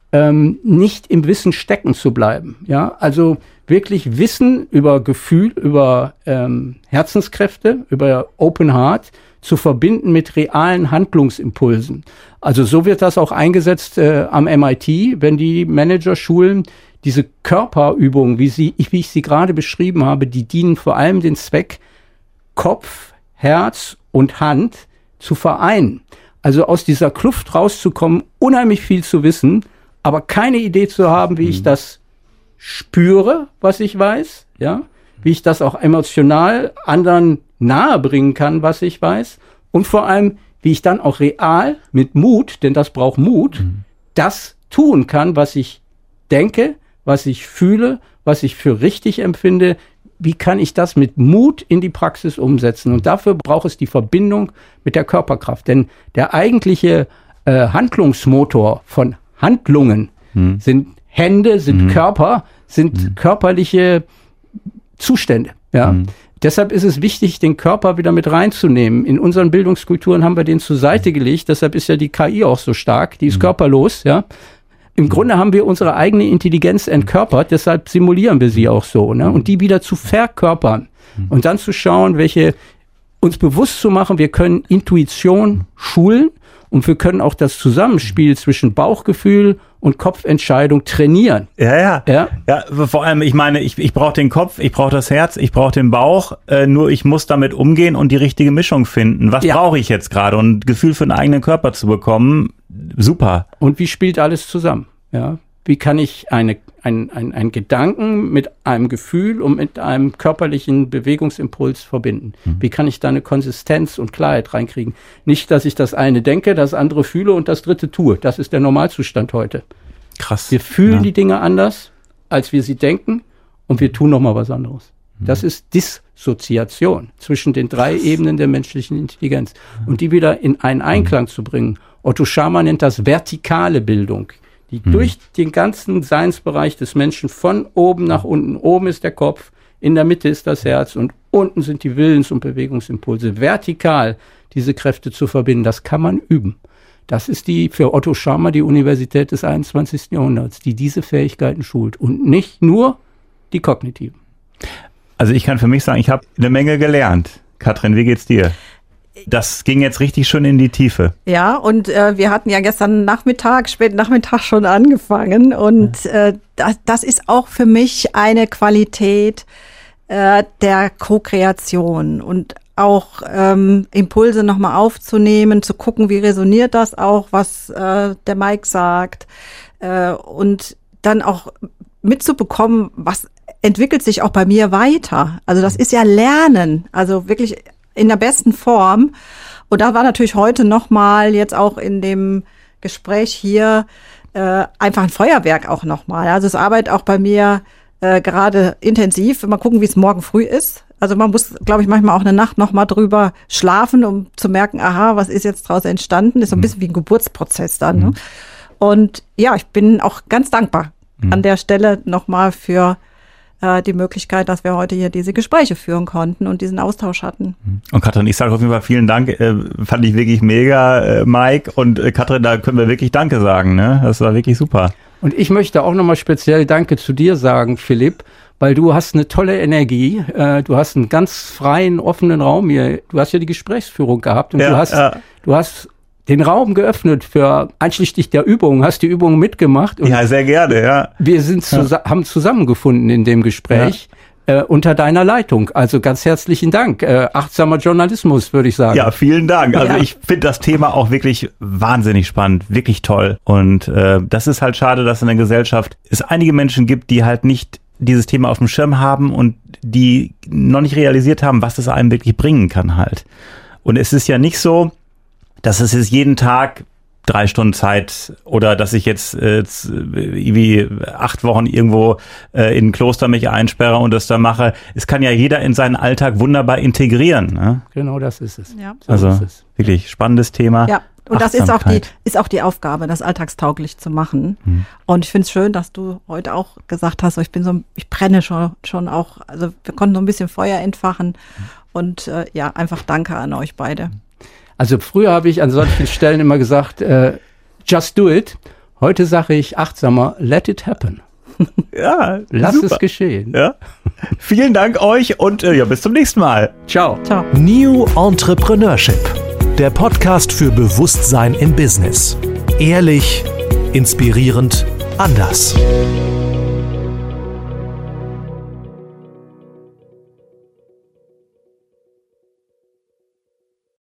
nicht im Wissen stecken zu bleiben. Ja, also wirklich Wissen über Gefühl, über Herzenskräfte, über Open Heart zu verbinden mit realen Handlungsimpulsen. Also so wird das auch eingesetzt am MIT, wenn die Manager schulen. Diese Körperübungen, wie ich sie gerade beschrieben habe, die dienen vor allem dem Zweck, Kopf, Herz und Hand zu vereinen. Also aus dieser Kluft rauszukommen, unheimlich viel zu wissen, aber keine Idee zu haben, wie ich das spüre, was ich weiß, ja, wie ich das auch emotional anderen nahebringen kann, was ich weiß, und vor allem, wie ich dann auch real mit Mut, denn das braucht Mut, das tun kann, was ich denke, was ich fühle, was ich für richtig empfinde. Wie kann ich das mit Mut in die Praxis umsetzen? Und dafür braucht es die Verbindung mit der Körperkraft, denn der eigentliche Handlungsmotor von Handlungen sind Hände, sind Körper, sind körperliche Zustände, ja. Deshalb ist es wichtig, den Körper wieder mit reinzunehmen. In unseren Bildungskulturen haben wir den zur Seite gelegt. Deshalb ist ja die KI auch so stark. Die ist körperlos, ja. Im Grunde haben wir unsere eigene Intelligenz entkörpert. Deshalb simulieren wir sie auch so, ne? Und die wieder zu verkörpern. Und dann zu schauen, uns bewusst zu machen, wir können Intuition schulen. Und wir können auch das Zusammenspiel zwischen Bauchgefühl und Kopfentscheidung trainieren. Ja, vor allem, ich meine, ich brauche den Kopf, ich brauche das Herz, ich brauche den Bauch, nur ich muss damit umgehen und die richtige Mischung finden. Was brauche ich jetzt gerade? Und Gefühl für den eigenen Körper zu bekommen, super. Und wie spielt alles zusammen? Ja, wie kann ich einen Gedanken mit einem Gefühl und mit einem körperlichen Bewegungsimpuls verbinden? Wie kann ich da eine Konsistenz und Klarheit reinkriegen? Nicht, dass ich das eine denke, das andere fühle und das dritte tue. Das ist der Normalzustand heute. Krass. Wir fühlen die Dinge anders, als wir sie denken, und wir tun nochmal was anderes. Das ist Dissoziation zwischen den 3 Ebenen der menschlichen Intelligenz. Und die wieder in einen Einklang zu bringen. Otto Scharmer nennt das vertikale Bildung, die durch den ganzen Seinsbereich des Menschen von oben nach unten, oben ist der Kopf, in der Mitte ist das Herz und unten sind die Willens- und Bewegungsimpulse, vertikal diese Kräfte zu verbinden, das kann man üben. Das ist für Otto Scharmer die Universität des 21. Jahrhunderts, die diese Fähigkeiten schult und nicht nur die kognitiven. Also ich kann für mich sagen, ich habe eine Menge gelernt. Katrin, wie geht's dir? Das ging jetzt richtig schön in die Tiefe. Ja, und wir hatten ja gestern späten Nachmittag schon angefangen. Und das ist auch für mich eine Qualität der Co-Kreation und auch Impulse nochmal aufzunehmen, zu gucken, wie resoniert das auch, was der Mike sagt, und dann auch mitzubekommen, was entwickelt sich auch bei mir weiter. Also das ist ja Lernen, also wirklich in der besten Form. Und da war natürlich heute nochmal, jetzt auch in dem Gespräch hier, einfach ein Feuerwerk auch nochmal. Also es arbeitet auch bei mir gerade intensiv. Mal gucken, wie es morgen früh ist. Also man muss, glaube ich, manchmal auch eine Nacht nochmal drüber schlafen, um zu merken, aha, was ist jetzt daraus entstanden? Ist so ein bisschen wie ein Geburtsprozess dann. Ne? Und ja, ich bin auch ganz dankbar an der Stelle nochmal für die Möglichkeit, dass wir heute hier diese Gespräche führen konnten und diesen Austausch hatten. Und Katrin, ich sage auf jeden Fall vielen Dank. Fand ich wirklich mega, Mike. Und Katrin, da können wir wirklich Danke sagen. Ne? Das war wirklich super. Und ich möchte auch nochmal speziell Danke zu dir sagen, Philipp, weil du hast eine tolle Energie. Du hast einen ganz freien, offenen Raum hier. Du hast ja die Gesprächsführung gehabt und du hast den Raum geöffnet für einschließlich der Übungen, hast die Übungen mitgemacht. Und ja, sehr gerne, ja. Wir sind haben zusammengefunden in dem Gespräch unter deiner Leitung. Also ganz herzlichen Dank. Achtsamer Journalismus, würde ich sagen. Ja, vielen Dank. Also ich finde das Thema auch wirklich wahnsinnig spannend, wirklich toll. Und das ist halt schade, dass in der Gesellschaft es einige Menschen gibt, die halt nicht dieses Thema auf dem Schirm haben und die noch nicht realisiert haben, was es einem wirklich bringen kann halt. Und es ist ja nicht so, dass es jetzt jeden Tag 3 Stunden Zeit oder dass ich jetzt irgendwie 8 Wochen irgendwo in ein Kloster mich einsperre und das da mache. Es kann ja jeder in seinen Alltag wunderbar integrieren. Ne? Genau, das ist es. Ja. So also ist es. Wirklich spannendes Thema. Ja. Und das ist auch die Aufgabe, das alltagstauglich zu machen. Und ich finde es schön, dass du heute auch gesagt hast, ich brenne schon auch, also wir konnten so ein bisschen Feuer entfachen. Und einfach Danke an euch beide. Also früher habe ich an solchen Stellen immer gesagt, just do it. Heute sage ich achtsamer, let it happen. Ja, Lass es geschehen. Ja. Vielen Dank euch und bis zum nächsten Mal. Ciao. Ciao. New Entrepreneurship, der Podcast für Bewusstsein im Business. Ehrlich, inspirierend, anders.